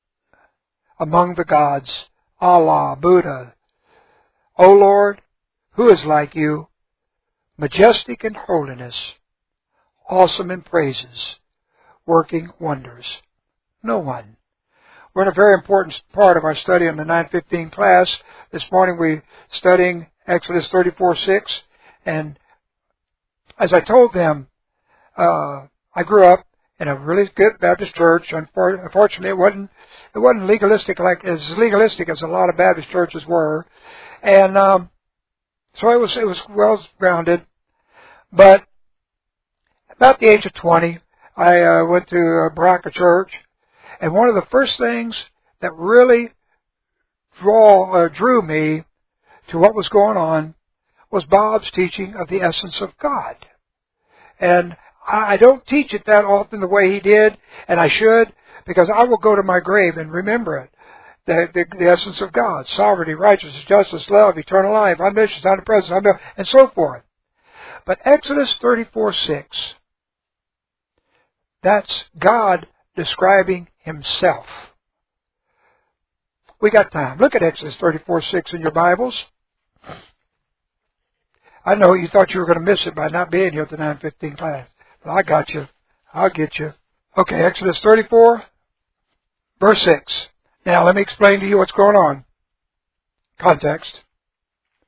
among the gods? Allah, Buddha. O Lord, who is like you? Majestic in holiness, awesome in praises, working wonders. No one. We're in a very important part of our study in the nine fifteen class. This morning we're studying Exodus thirty-four six. And as I told them, uh, I grew up in a really good Baptist church. Unfortunately, it wasn't it wasn't legalistic like as legalistic as a lot of Baptist churches were, and um, so it was it was well grounded. But about the age of twenty, I uh, went to uh, Baraka Church, and one of the first things that really draw uh, drew me to what was going on was Bob's teaching of the essence of God. And I don't teach it that often the way he did, and I should, because I will go to my grave and remember it. The, the, the essence of God, sovereignty, righteousness, justice, love, eternal life, omniscience, omnipresence, omnipresence, and so forth. But Exodus thirty-four six, that's God describing Himself. We got time. Look at Exodus thirty-four six in your Bibles. I know you thought you were going to miss it by not being here at the nine fifteen class. But I got you. I'll get you. Okay, Exodus thirty-four, verse six. Now, let me explain to you what's going on. Context.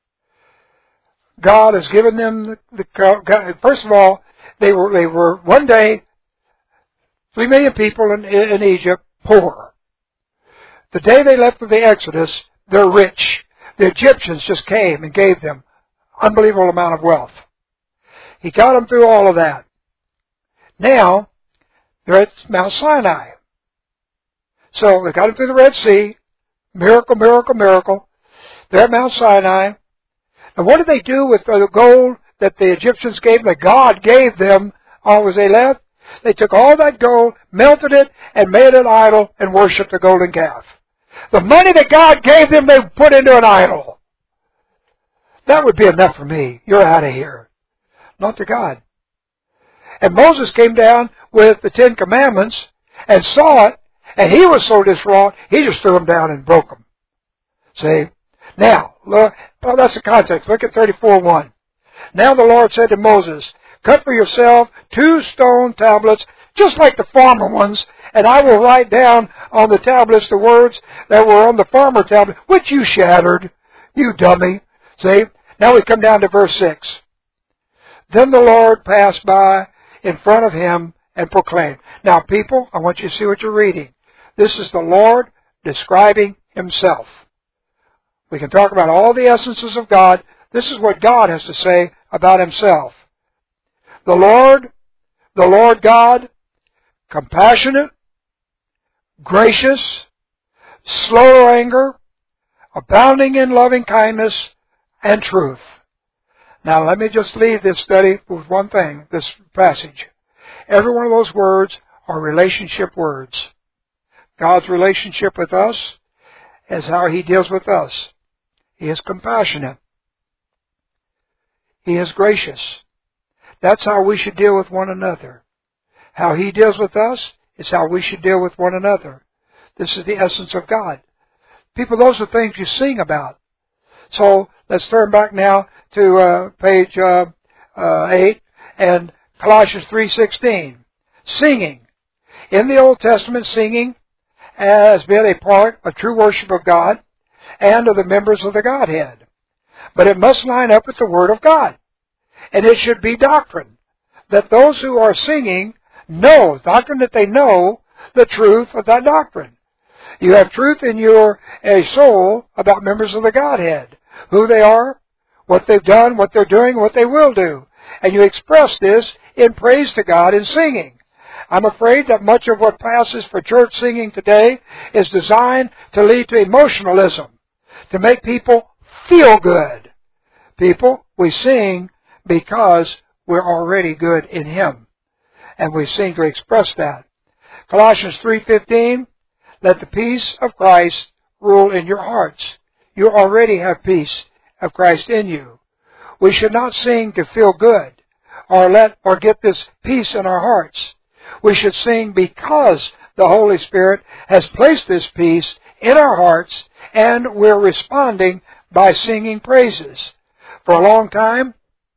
God has given them the, the first of all, they were they were one day three million people in, in Egypt poor. The day they left for the Exodus, they're rich. The Egyptians just came and gave them unbelievable amount of wealth. He got them through all of that. Now they're at Mount Sinai. So they got them through the Red Sea. Miracle, miracle, miracle. They're at Mount Sinai. And what did they do with the gold that the Egyptians gave, that God gave them all as they left? They took all that gold, melted it, and made an idol and worshipped the golden calf. The money that God gave them, they put into an idol. That would be enough for me. You're out of here. Not to God. And Moses came down with the Ten Commandments and saw it, and he was so distraught, he just threw them down and broke them. See? Now, look, well, that's the context. Look at thirty-four one. Now the Lord said to Moses, cut for yourself two stone tablets, just like the farmer ones, and I will write down on the tablets the words that were on the farmer tablet, which you shattered, you dummy. See? Now we come down to verse six. Then the Lord passed by in front of him and proclaimed. Now, people, I want you to see what you're reading. This is the Lord describing himself. We can talk about all the essences of God. This is what God has to say about himself. The Lord, the Lord God, compassionate, gracious, slow to anger, abounding in loving kindness and truth. Now let me just leave this study with one thing, this passage. Every one of those words are relationship words. God's relationship with us is how he deals with us. He is compassionate. He is gracious. That's how we should deal with one another. How he deals with us is how we should deal with one another. This is the essence of God. People, those are things you sing about. So let's turn back now to uh, page uh, uh, eight and Colossians three sixteen. Singing. In the Old Testament, singing has been a part of true worship of God and of the members of the Godhead. But it must line up with the Word of God. And it should be doctrine. That those who are singing know, doctrine that they know the truth of that doctrine. You have truth in your a soul about members of the Godhead. Who they are, what they've done, what they're doing, what they will do. And you express this in praise to God in singing. I'm afraid that much of what passes for church singing today is designed to lead to emotionalism, to make people feel good. People, we sing because we're already good in Him. And we sing to express that. Colossians three fifteen, let the peace of Christ rule in your hearts. You already have peace of Christ in you. We should not sing to feel good or let or get this peace in our hearts. We should sing because the Holy Spirit has placed this peace in our hearts and we're responding by singing praises. For a long time,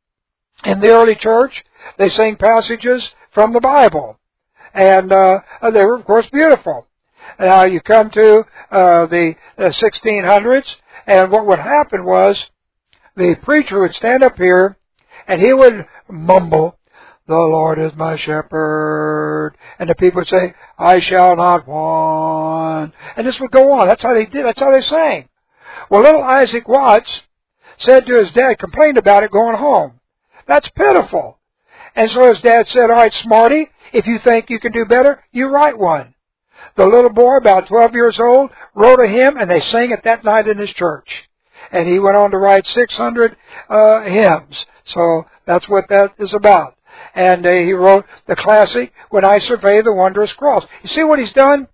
in the early church, they sang passages from the Bible. And uh, they were, of course, beautiful. Now, you come to uh, the uh, sixteen hundreds, and what would happen was the preacher would stand up here, and he would mumble, the Lord is my shepherd. And the people would say, I shall not want. And this would go on. That's how they did. That's how they sang. Well, little Isaac Watts said to his dad, complained about it going home. That's pitiful. And so his dad said, all right, Smarty, if you think you can do better, you write one. The little boy, about twelve years old, wrote a hymn, and they sang it that night in his church. And he went on to write six hundred uh, hymns. So that's what that is about. And uh, he wrote the classic, When I Survey the Wondrous Cross. You see what he's done?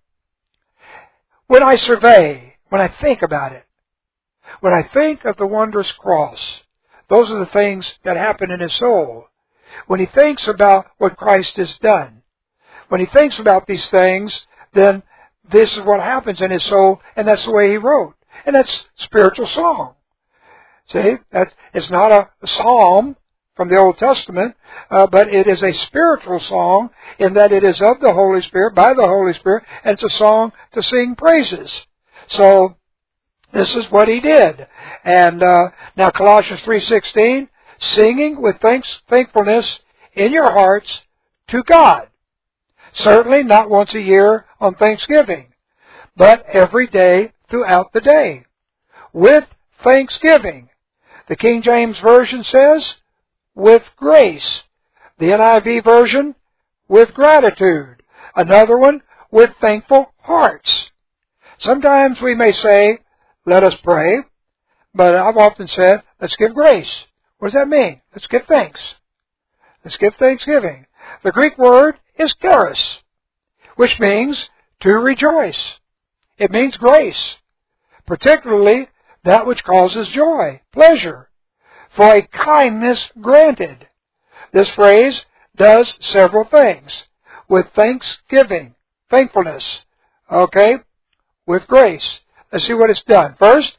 When I survey, when I think about it, when I think of the wondrous cross, those are the things that happen in his soul. When he thinks about what Christ has done, when he thinks about these things, then this is what happens in his soul, and that's the way he wrote. And that's spiritual song. See, that's, it's not a psalm from the Old Testament, uh, but it is a spiritual song in that it is of the Holy Spirit, by the Holy Spirit, and it's a song to sing praises. So, this is what he did. And uh, now Colossians three sixteen, singing with thanks, thankfulness in your hearts to God. Certainly not once a year on Thanksgiving, but every day throughout the day, with thanksgiving. The King James Version says, with grace. The N I V Version, with gratitude. Another one, with thankful hearts. Sometimes we may say, let us pray, but I've often said, let's give grace. What does that mean? Let's give thanks. Let's give thanksgiving. The Greek word is charis, which means to rejoice. It means grace, particularly that which causes joy, pleasure, for a kindness granted. This phrase does several things. With thanksgiving, thankfulness, okay, with grace. Let's see what it's done. First,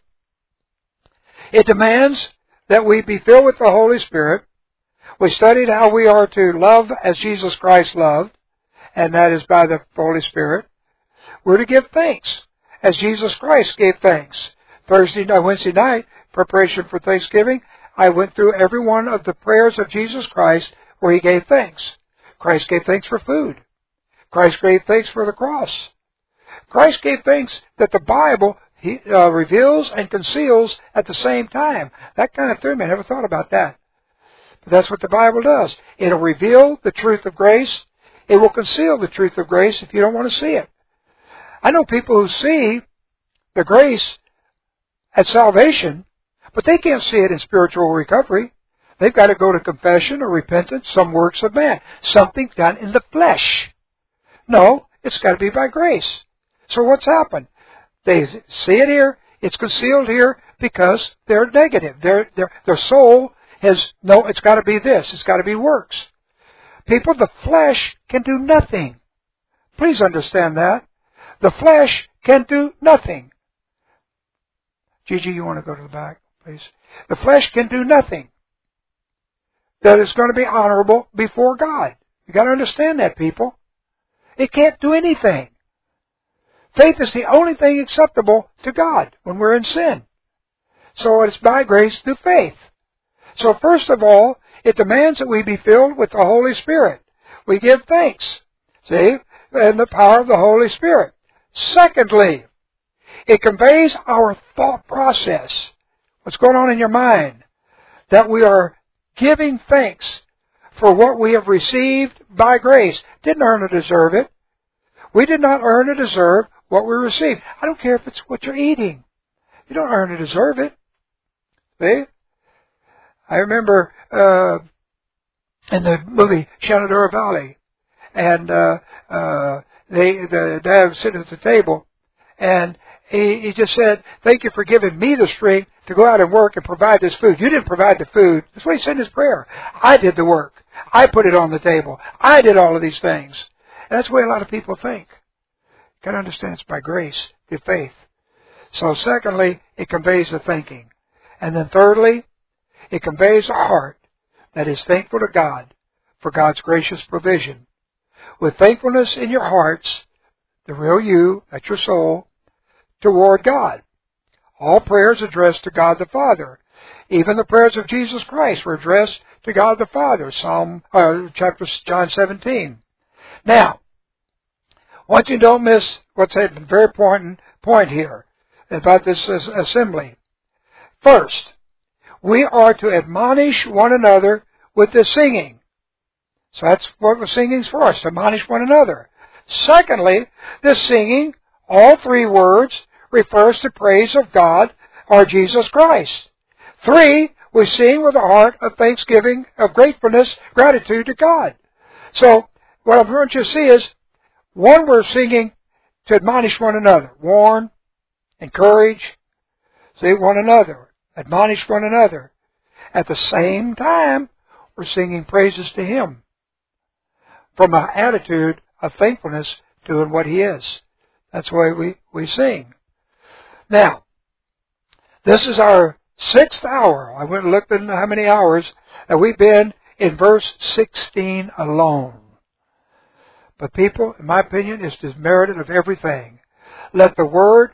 it demands that we be filled with the Holy Spirit. We studied how we are to love as Jesus Christ loved, and that is by the Holy Spirit. We're to give thanks as Jesus Christ gave thanks. Thursday night, Wednesday night, preparation for Thanksgiving, I went through every one of the prayers of Jesus Christ where He gave thanks. Christ gave thanks for food. Christ gave thanks for the cross. Christ gave thanks that the Bible he, uh, reveals and conceals at the same time. That kind of threw me. I never thought about that. But that's what the Bible does. It'll reveal the truth of grace. It will conceal the truth of grace if you don't want to see it. I know people who see the grace at salvation, but they can't see it in spiritual recovery. They've got to go to confession or repentance, some works of man, something done in the flesh. No, it's got to be by grace. So what's happened? They see it here, it's concealed here because they're negative. Their their their soul has, no, it's got to be this, it's got to be works. People, the flesh can do nothing. Please understand that. The flesh can do nothing. Gigi, you want to go to the back, please? The flesh can do nothing that is going to be honorable before God. You've got to understand that, people. It can't do anything. Faith is the only thing acceptable to God when we're in sin. So it's by grace through faith. So first of all, it demands that we be filled with the Holy Spirit. We give thanks, see, and the power of the Holy Spirit. Secondly, it conveys our thought process. What's going on in your mind? That we are giving thanks for what we have received by grace. Didn't earn or deserve it. We did not earn or deserve what we received. I don't care if it's what you're eating. You don't earn or deserve it. See? I remember uh, in the movie Shenandoah Valley, and uh, uh, they the dad was sitting at the table, and he, he just said, "Thank you for giving me the strength to go out and work and provide this food. You didn't provide the food." That's what he said in his prayer. I did the work. I put it on the table. I did all of these things. And that's the way a lot of people think. You got to understand it's by grace, through faith. So secondly, it conveys the thinking. And then thirdly, it conveys a heart that is thankful to God for God's gracious provision. With thankfulness in your hearts, the real you, that's your soul, toward God. All prayers addressed to God the Father. Even the prayers of Jesus Christ were addressed to God the Father. Psalm, uh, chapter John seventeen. Now, I want you to don't miss what's a very important point here about this assembly. First, we are to admonish one another with the singing. So that's what the singing's for us, to admonish one another. Secondly, this singing, all three words, refers to praise of God or Jesus Christ. Three, we sing with a heart of thanksgiving, of gratefulness, gratitude to God. So, what I want you to see is, one, we're singing to admonish one another. Warn, encourage, see one another, admonish one another. At the same time, we're singing praises to Him from an attitude of thankfulness to what He is. That's the way we, we sing. Now, this is our sixth hour. I went and looked at how many hours, and we've been in verse sixteen alone. But people, in my opinion, it's the merited of everything. Let the Word...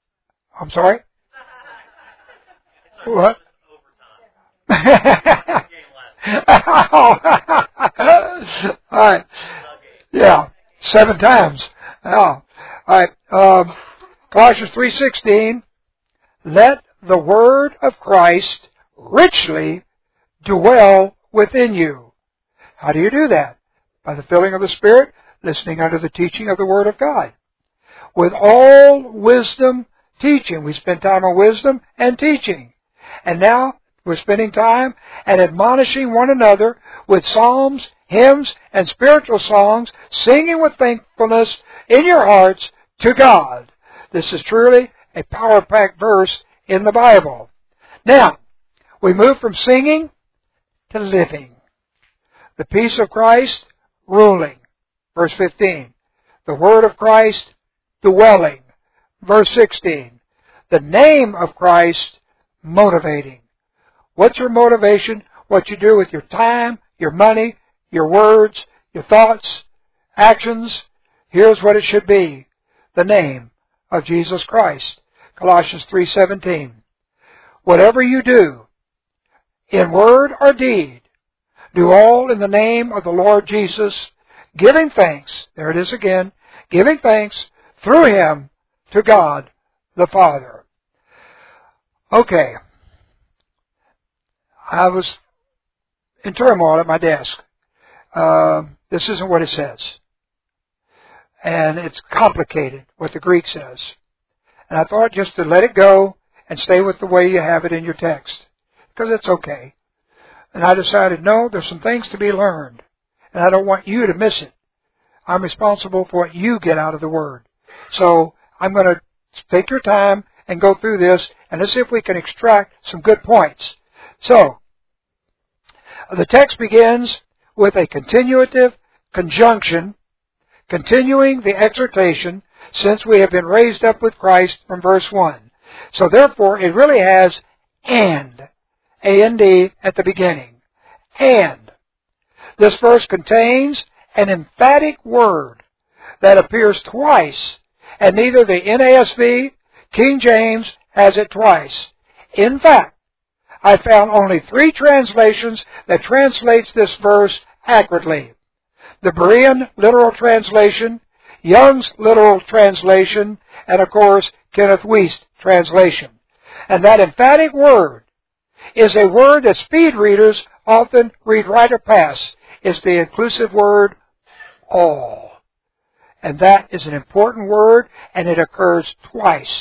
I'm sorry? What? All right. Yeah, seven times. Oh. All right. Um, Colossians three sixteen. Let the word of Christ richly dwell within you. How do you do that? By the filling of the Spirit, listening unto the teaching of the Word of God. With all wisdom teaching. We spend time on wisdom and teaching. And now we're spending time and admonishing one another with psalms, hymns, and spiritual songs, singing with thankfulness in your hearts to God. This is truly a power-packed verse in the Bible. Now, we move from singing to living. The peace of Christ ruling. Verse fifteen. The word of Christ dwelling. Verse sixteen. The name of Christ motivating. What's your motivation? What you do with your time, your money, your words, your thoughts, actions. Here's what it should be. The name of Jesus Christ. Colossians three seventeen. Whatever you do, in word or deed, do all in the name of the Lord Jesus, giving thanks, there it is again, giving thanks through Him to God the Father. Okay. I was in turmoil at my desk. Uh, this isn't what it says. And it's complicated, what the Greek says. And I thought just to let it go and stay with the way you have it in your text. Because it's okay. And I decided, no, there's some things to be learned. And I don't want you to miss it. I'm responsible for what you get out of the Word. So I'm going to take your time and go through this, and let's see if we can extract some good points. So, the text begins with a continuative conjunction, continuing the exhortation, since we have been raised up with Christ, from verse one. So therefore, it really has and, A and D at the beginning. And. This verse contains an emphatic word that appears twice, and neither the N A S B, King James, has it twice. In fact, I found only three translations that translates this verse accurately. The Berean literal translation, Young's literal translation, and of course, Kenneth Wuest's translation. And that emphatic word is a word that speed readers often read right or pass. It's the inclusive word, all. And that is an important word, and it occurs twice,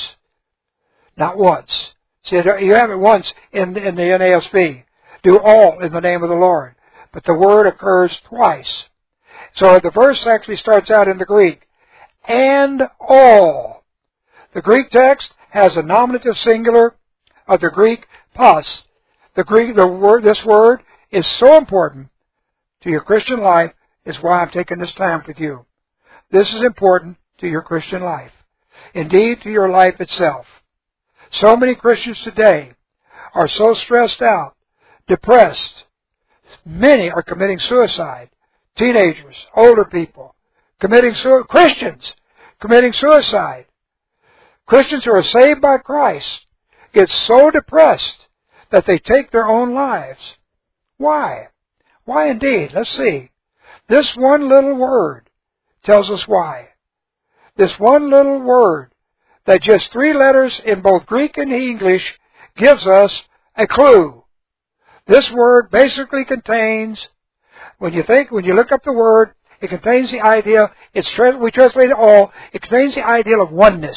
not once. See, you have it once in, in the N A S B. Do all in the name of the Lord. But the word occurs twice. So the verse actually starts out in the Greek. And all. The Greek text has a nominative singular of the Greek pas. The Greek, the word, this word is so important to your Christian life, is why I'm taking this time with you. This is important to your Christian life. Indeed, to your life itself. So many Christians today are so stressed out, depressed. Many are committing suicide. Teenagers, older people, committing suicide. Christians committing suicide. Christians who are saved by Christ get so depressed that they take their own lives. Why? Why indeed? Let's see. This one little word tells us why. This one little word that just three letters in both Greek and English gives us a clue. This word basically contains, when you think, when you look up the word, it contains the idea, it's we translate it all, it contains the idea of oneness.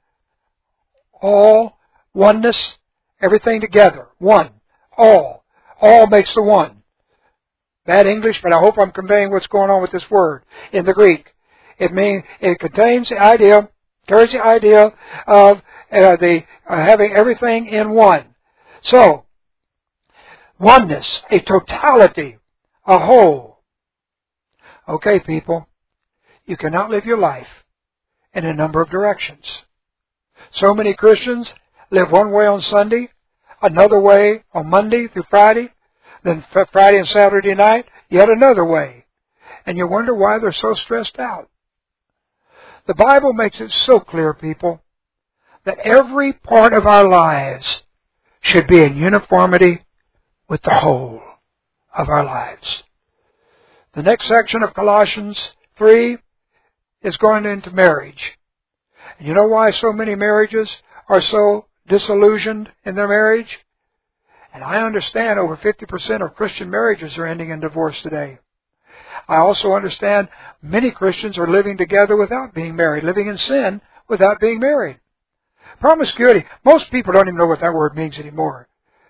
All, oneness, everything together. One. All. All makes the one. Bad English, but I hope I'm conveying what's going on with this word in the Greek. It means, it contains the idea, carries the idea of uh, the uh, having everything in one. So, oneness, a totality, a whole. Okay, people, you cannot live your life in a number of directions. So many Christians live one way on Sunday, another way on Monday through Friday, then Friday and Saturday night, yet another way. And you wonder why they're so stressed out. The Bible makes it so clear, people, that every part of our lives should be in uniformity with the whole of our lives. The next section of Colossians three is going into marriage. And you know why so many marriages are so disillusioned in their marriage? And I understand over fifty percent of Christian marriages are ending in divorce today. I also understand many Christians are living together without being married, living in sin without being married. Promiscuity, most people don't even know what that word means anymore.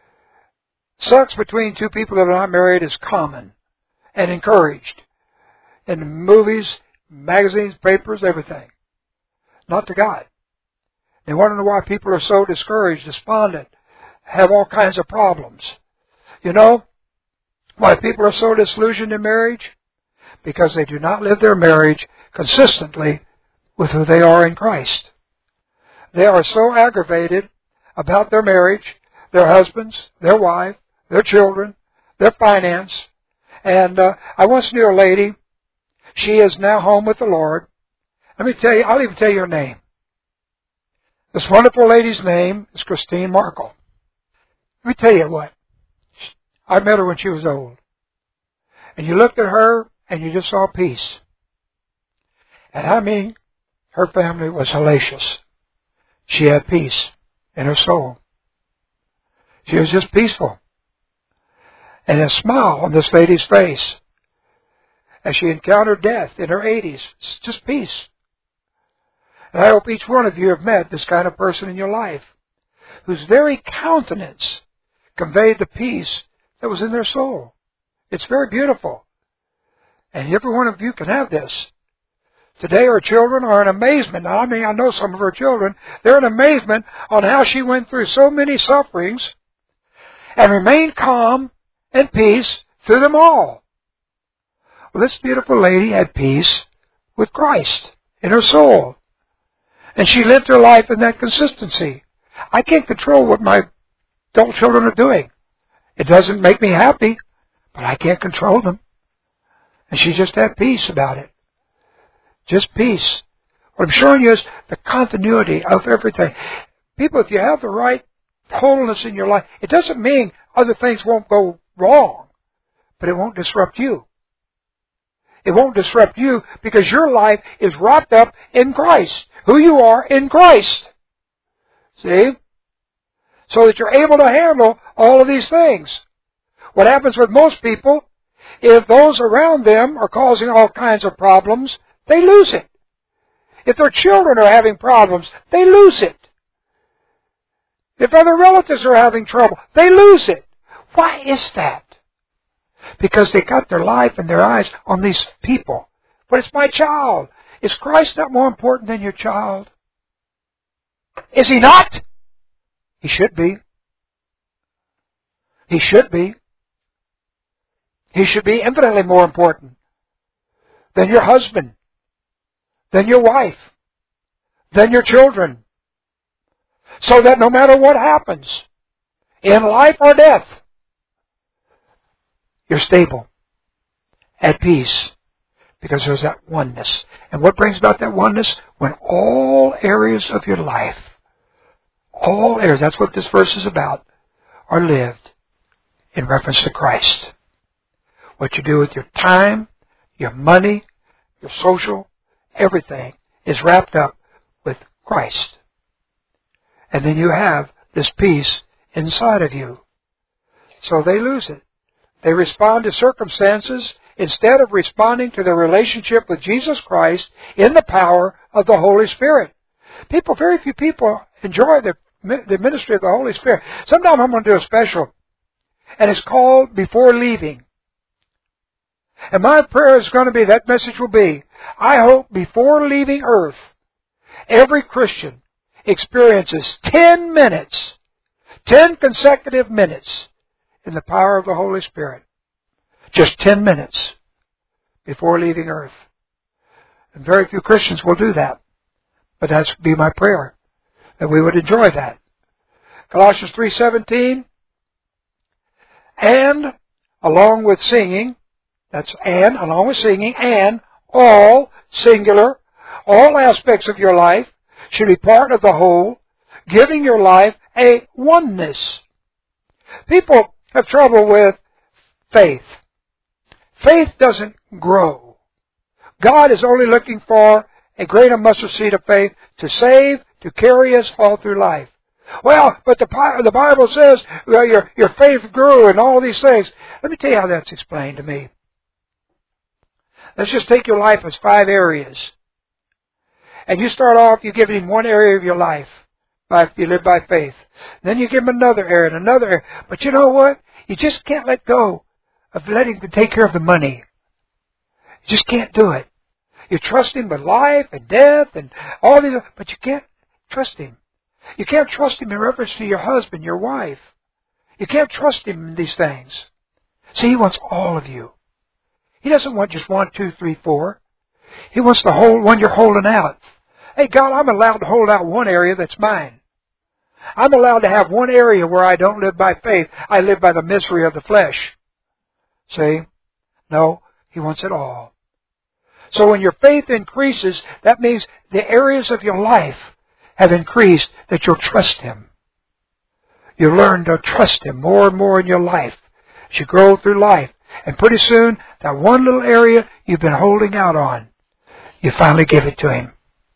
Sex between two people that are not married is common and encouraged in movies, magazines, papers, everything. Not to God. They want to know why people are so discouraged, despondent, have all kinds of problems. You know why people are so disillusioned in marriage? Because they do not live their marriage consistently with who they are in Christ. They are so aggravated about their marriage, their husbands, their wife, their children, their finance. And uh, I once knew a lady. She is now home with the Lord. Let me tell you, I'll even tell you her name. This wonderful lady's name is Christine Markle. Let me tell you what. I met her when she was old. And you looked at her and you just saw peace. And I mean, her family was hellacious. She had peace in her soul. She was just peaceful. And a smile on this lady's face as she encountered death in her eighties. It's just peace. And I hope each one of you have met this kind of person in your life whose very countenance conveyed the peace that was in their soul. It's very beautiful. And every one of you can have this. Today our children are in amazement. Now, I mean, I know some of her children. They're in amazement on how she went through so many sufferings and remained calm and peace through them all. Well, this beautiful lady had peace with Christ in her soul. And she lived her life in that consistency. I can't control what my adult children are doing. It doesn't make me happy, but I can't control them. And she just had peace about it. Just peace. What I'm showing you is the continuity of everything. People, if you have the right wholeness in your life, it doesn't mean other things won't go wrong, but it won't disrupt you. It won't disrupt you because your life is wrapped up in Christ. Who you are in Christ. See? So that you're able to handle all of these things. What happens with most people, if those around them are causing all kinds of problems, they lose it. If their children are having problems, they lose it. If other relatives are having trouble, they lose it. Why is that? Because they got their life and their eyes on these people. But it's my child. Is Christ not more important than your child? Is He not? He should be. He should be. He should be infinitely more important than your husband, than your wife, than your children. So that no matter what happens, in life or death, you're stable, at peace, because there's that oneness. And what brings about that oneness? When all areas of your life, all areas, that's what this verse is about, are lived in reference to Christ. What you do with your time, your money, your social, everything is wrapped up with Christ. And then you have this peace inside of you. So they lose it. They respond to circumstances instead of responding to their relationship with Jesus Christ in the power of the Holy Spirit. People, very few people enjoy the, the ministry of the Holy Spirit. Sometime I'm going to do a special, and it's called Before Leaving. And my prayer is going to be, that message will be, I hope before leaving earth, every Christian experiences ten minutes, ten consecutive minutes in the power of the Holy Spirit. Just ten minutes before leaving earth. And very few Christians will do that. But that's be my prayer, that we would enjoy that. Colossians three seventeen, and along with singing, that's and, along with singing, and all, singular, all aspects of your life should be part of the whole, giving your life a oneness. People have trouble with faith. Faith doesn't grow. God is only looking for a grain of mustard seed of faith to save, to carry us all through life. Well, but the, the Bible says well, your, your faith grew and all these things. Let me tell you how that's explained to me. Let's just take your life as five areas. And you start off, you give him one area of your life. By, you live by faith. Then you give him another area and another area. But you know what? You just can't let go of letting him take care of the money. You just can't do it. You trust him with life and death and all these, but you can't trust him. You can't trust him in reference to your husband, your wife. You can't trust him in these things. See, he wants all of you. He doesn't want just one, two, three, four. He wants the whole one you're holding out. Hey, God, I'm allowed to hold out one area that's mine. I'm allowed to have one area where I don't live by faith. I live by the misery of the flesh. See? No, he wants it all. So when your faith increases, that means the areas of your life have increased that you'll trust him. You learn to trust him more and more in your life as you grow through life. And pretty soon, that one little area you've been holding out on, you finally give it to him.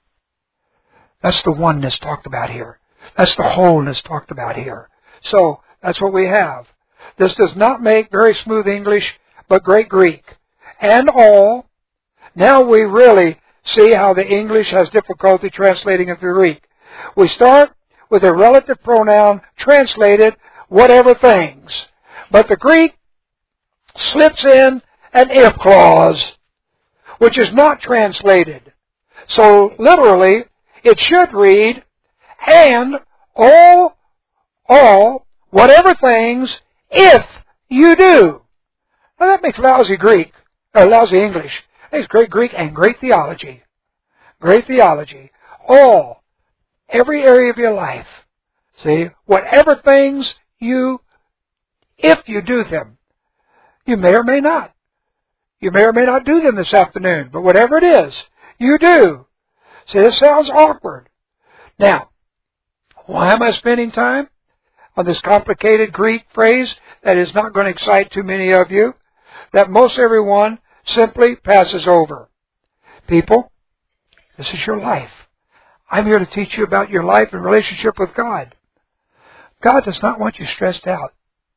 That's the oneness talked about here. That's the wholeness talked about here. So, that's what we have. This does not make very smooth English, but great Greek. And all. Now we really see how the English has difficulty translating into Greek. We start with a relative pronoun translated whatever things. But the Greek slips in an if clause, which is not translated. So literally, it should read, and all, all, whatever things, if you do. Now that makes lousy Greek, or lousy English. It's great Greek and great theology. Great theology. All, every area of your life. See, whatever things you, if you do them. You may or may not. You may or may not do them this afternoon, but whatever it is, you do. See, this sounds awkward. Now, why am I spending time on this complicated Greek phrase that is not going to excite too many of you, that most everyone simply passes over? People, this is your life. I'm here to teach you about your life and relationship with God. God does not want you stressed out.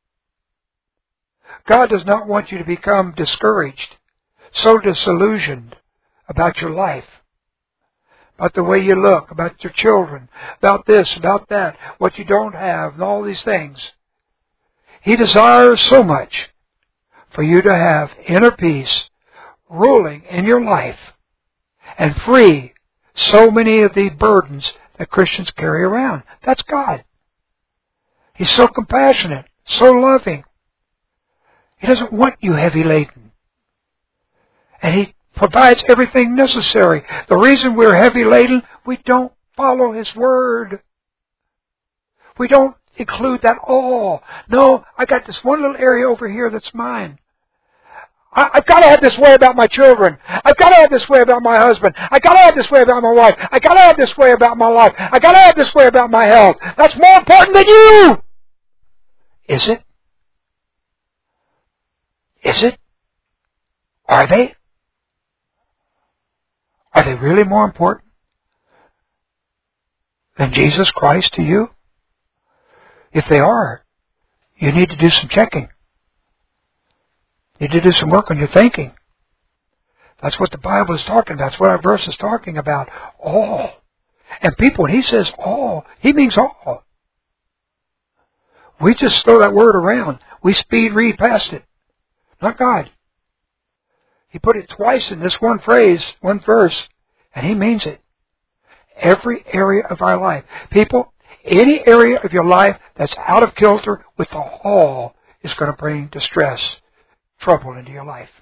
God does not want you to become discouraged, so disillusioned about your life, about the way you look, about your children, about this, about that, what you don't have, and all these things. He desires so much for you to have inner peace ruling in your life and free so many of the burdens that Christians carry around. That's God. He's so compassionate, so loving. He doesn't want you heavy laden. And He provides everything necessary. The reason we're heavy laden, we don't follow His Word. We don't include that all. No, I got this one little area over here that's mine. I, I've got to have this way about my children. I've got to have this way about my husband. I've got to have this way about my wife. I've got to have this way about my life. I've got to have this way about my health. That's more important than you. Is it? Is it? Are they? Are they really more important than Jesus Christ to you? If they are, you need to do some checking. You need to do some work on your thinking. That's what the Bible is talking about. That's what our verse is talking about. All. And people, when He says all, He means all. We just throw that word around. We speed read past it. Not God. He put it twice in this one phrase, one verse, and He means it. Every area of our life. People, any area of your life that's out of kilter with the all is going to bring distress, trouble into your life.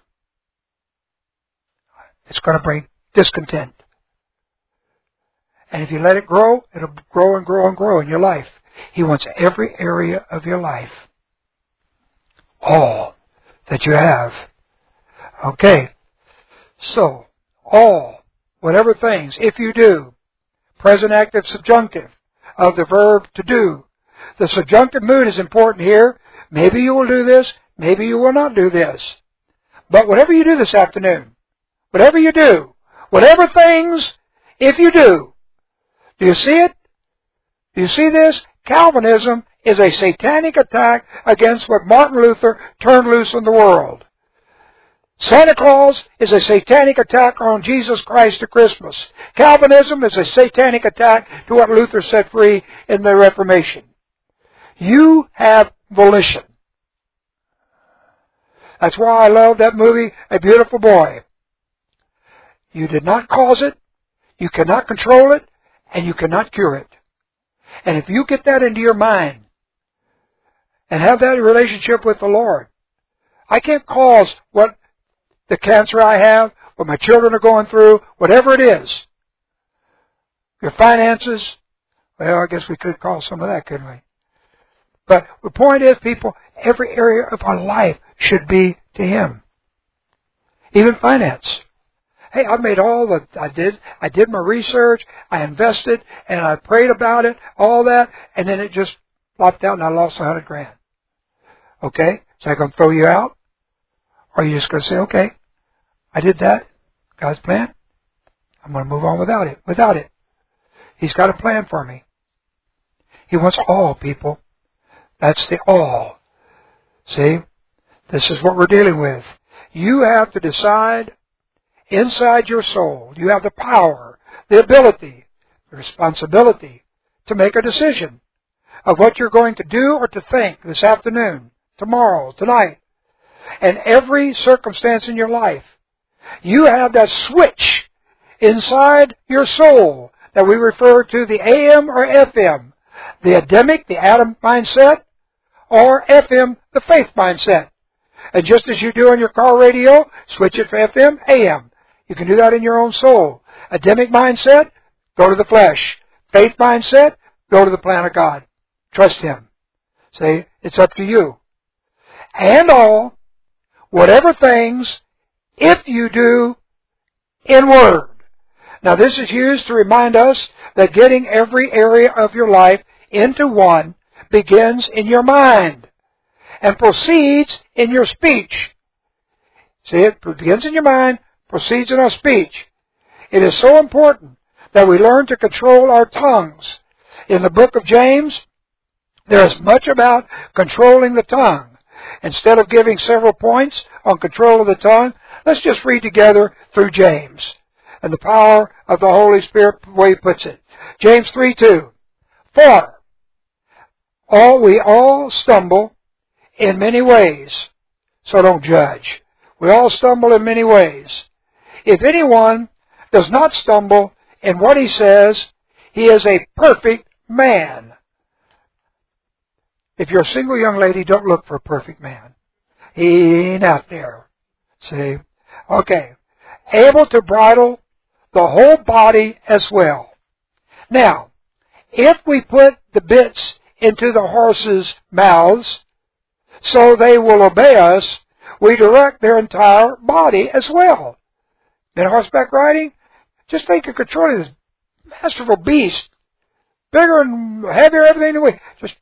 It's going to bring discontent. And if you let it grow, it'll grow and grow and grow in your life. He wants every area of your life. All that you have. Okay. So, all, whatever things, if you do, present active subjunctive of the verb to do. The subjunctive mood is important here. Maybe you will do this, Maybe you will not do this. But whatever you do this afternoon, whatever you do, whatever things, if you do, do you see it? Do you see this? Calvinism is a satanic attack against what Martin Luther turned loose in the world. Santa Claus is a satanic attack on Jesus Christ at Christmas. Calvinism is a satanic attack to what Luther set free in the Reformation. You have volition. That's why I love that movie, A Beautiful Boy. You did not cause it, you cannot control it, and you cannot cure it. And if you get that into your mind and have that relationship with the Lord, I can't cause what the cancer I have, what my children are going through, whatever it is. Your finances, well, I guess we could call some of that, couldn't we? But the point is, people, every area of our life should be to Him. Even finance. Hey, I made all the, I did, I did my research, I invested, and I prayed about it, all that, and then it just flopped out and I lost a hundred grand. Okay? Is that going to throw you out? Or are you just going to say, okay, I did that, God's plan, I'm going to move on without it, without it. He's got a plan for me. He wants all, people. That's the all. See? This is what we're dealing with. You have to decide inside your soul. You have the power, the ability, the responsibility to make a decision of what you're going to do or to think this afternoon, tomorrow, tonight, and every circumstance in your life. You have that switch inside your soul that we refer to the A M or F M, the Adamic, the Adam mindset, or F M, the faith mindset. And just as you do on your car radio, switch it for F M, A M. You can do that in your own soul. Adamic mindset, go to the flesh. Faith mindset, go to the plan of God. Trust Him. Say, it's up to you. And all, whatever things, if you do, in word. Now this is used to remind us that getting every area of your life into one begins in your mind and proceeds in your speech. See, it begins in your mind, proceeds in our speech. It is so important that we learn to control our tongues. In the book of James, there is much about controlling the tongue. Instead of giving several points on control of the tongue, let's just read together through James and the power of the Holy Spirit, the way he puts it. James three two. For all we all stumble in many ways, so don't judge. We all stumble in many ways. If anyone does not stumble in what he says, he is a perfect man. If you're a single young lady, don't look for a perfect man. He ain't out there. See? Okay. Able to bridle the whole body as well. Now, if we put the bits into the horses' mouths so they will obey us, we direct their entire body as well. In horseback riding, just think of controlling this masterful beast, bigger and heavier, everything in the way. Just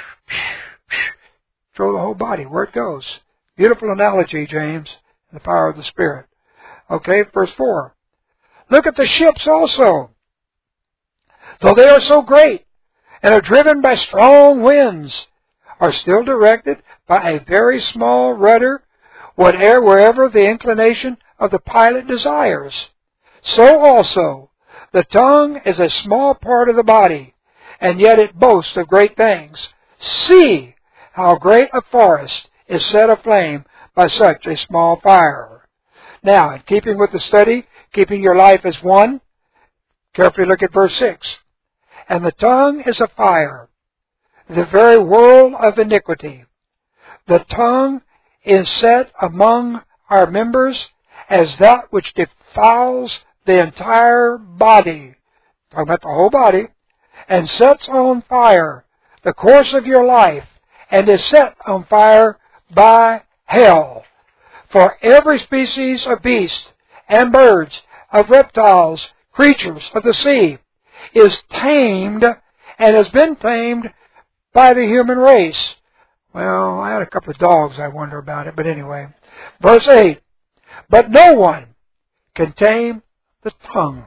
throw the whole body where it goes. Beautiful analogy, James, the power of the Spirit. Okay, verse four. Look at the ships also. Though they are so great and are driven by strong winds, are still directed by a very small rudder, whatever, wherever the inclination of the pilot desires. So also, the tongue is a small part of the body, and yet it boasts of great things. See how great a forest is set aflame by such a small fire. Now, in keeping with the study, keeping your life as one, carefully look at verse six. And the tongue is a fire, the very world of iniquity. The tongue is set among our members as that which defiles the entire body, talking about the whole body, and sets on fire the course of your life, and is set on fire by hell. For every species of beast and birds, of reptiles, creatures of the sea, is tamed and has been tamed by the human race. Well, I had a couple of dogs, I wonder about it, but anyway. Verse eight. But no one can tame the tongue.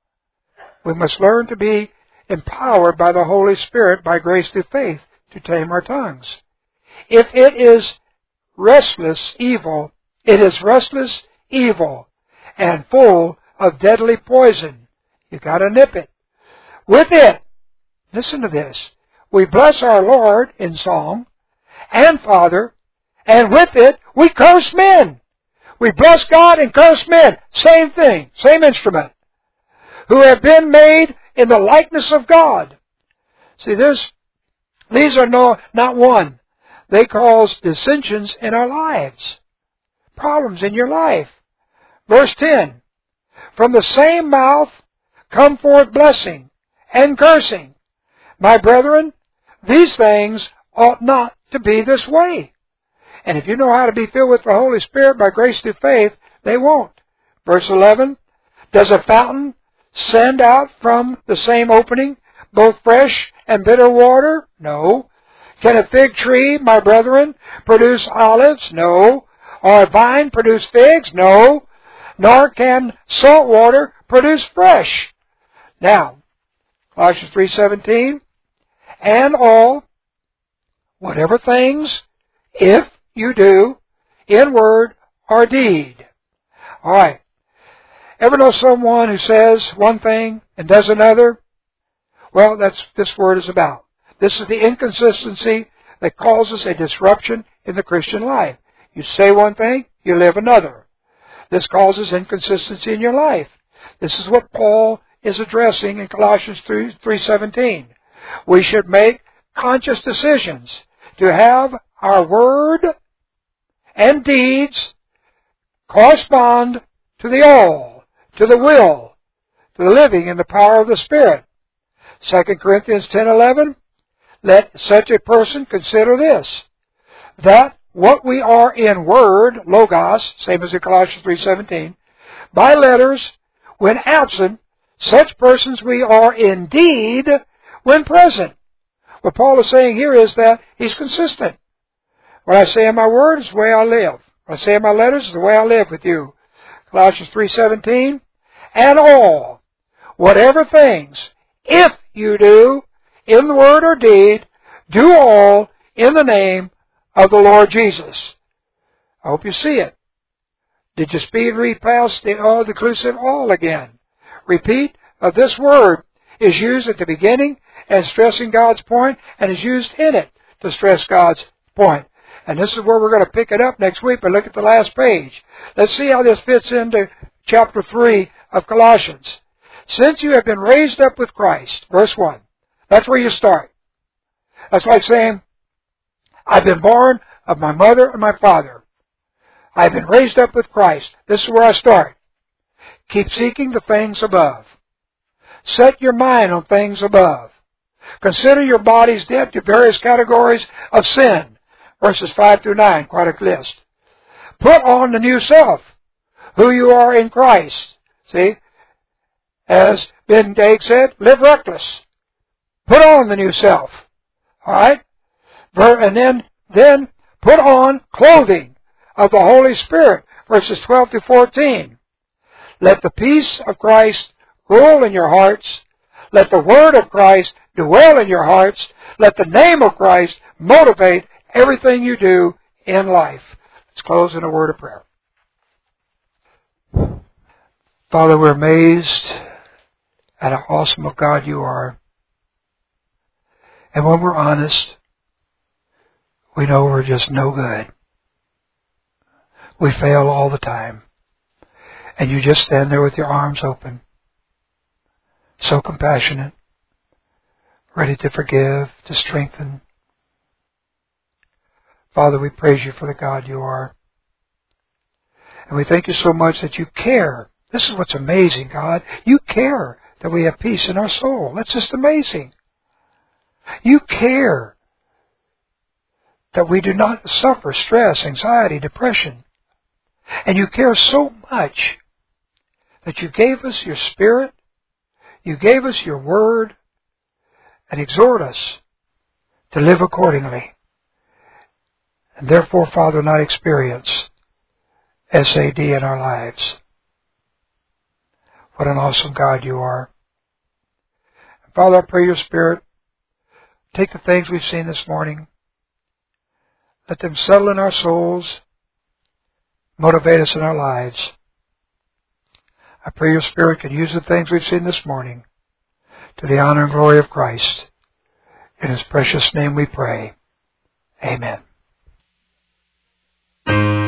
We must learn to be empowered by the Holy Spirit, by grace through faith, to tame our tongues. If it is restless evil, it is restless evil and full of deadly poison. You got to nip it. With it, listen to this, we bless our Lord in song and Father, and with it we curse men. We bless God and curse men. Same thing, same instrument. Who have been made in the likeness of God. See, this, these are no, not one. They cause dissensions in our lives. Problems in your life. Verse ten. From the same mouth come forth blessing and cursing. My brethren, these things ought not to be this way. And if you know how to be filled with the Holy Spirit by grace through faith, they won't. Verse eleven. Does a fountain send out from the same opening both fresh and bitter water? No. Can a fig tree, my brethren, produce olives? No. Or a vine produce figs? No. Nor can salt water produce fresh. Now, Colossians three seventeen, and all, whatever things, if you do, in word or deed. All right. Ever know someone who says one thing and does another? Well, that's what this word is about. This is the inconsistency that causes a disruption in the Christian life. You say one thing, you live another. This causes inconsistency in your life. This is what Paul is addressing in Colossians three seventeen. We should make conscious decisions to have our word and deeds correspond to the all, to the will, to the living in the power of the Spirit. Second Corinthians ten eleven, let such a person consider this, that what we are in word, logos, same as in Colossians three seventeen, by letters, when absent, such persons we are indeed when present. What Paul is saying here is that he's consistent. What I say in my word is the way I live. What I say in my letters is the way I live with you. Colossians three seventeen, and all, whatever things, if you do, in the word or deed, do all in the name of the Lord Jesus. I hope you see it. Did you speed read past the all-inclusive all again? Repeat of this word is used at the beginning and stressing God's point, and is used in it to stress God's point. And this is where we're going to pick it up next week, but look at the last page. Let's see how this fits into chapter three of Colossians. Since you have been raised up with Christ, verse one. That's where you start. That's like saying, I've been born of my mother and my father. I've been raised up with Christ. This is where I start. Keep seeking the things above. Set your mind on things above. Consider your bodies dead to various categories of sin. Verses five through nine, quite a list. Put on the new self, who you are in Christ. See? As Ben Daig said, live reckless. Put on the new self. Alright? And then, then put on clothing of the Holy Spirit. Verses twelve through fourteen. Let the peace of Christ rule in your hearts. Let the word of Christ dwell in your hearts. Let the name of Christ motivate everything you do in life. Let's close in a word of prayer. Father, we're amazed at how awesome of God you are. And when we're honest, we know we're just no good. We fail all the time. And you just stand there with your arms open, so compassionate, ready to forgive, to strengthen. Father, we praise you for the God you are. And we thank you so much that you care. This is what's amazing, God. You care that we have peace in our soul. That's just amazing. You care that we do not suffer stress, anxiety, depression. And you care so much that you gave us your Spirit, you gave us your Word, and exhort us to live accordingly. and therefore, Father, not experience S A D in our lives. What an awesome God you are. And Father, I pray your Spirit, take the things we've seen this morning, let them settle in our souls, motivate us in our lives. I pray your Spirit can use the things we've seen this morning to the honor and glory of Christ. In His precious name we pray. Amen.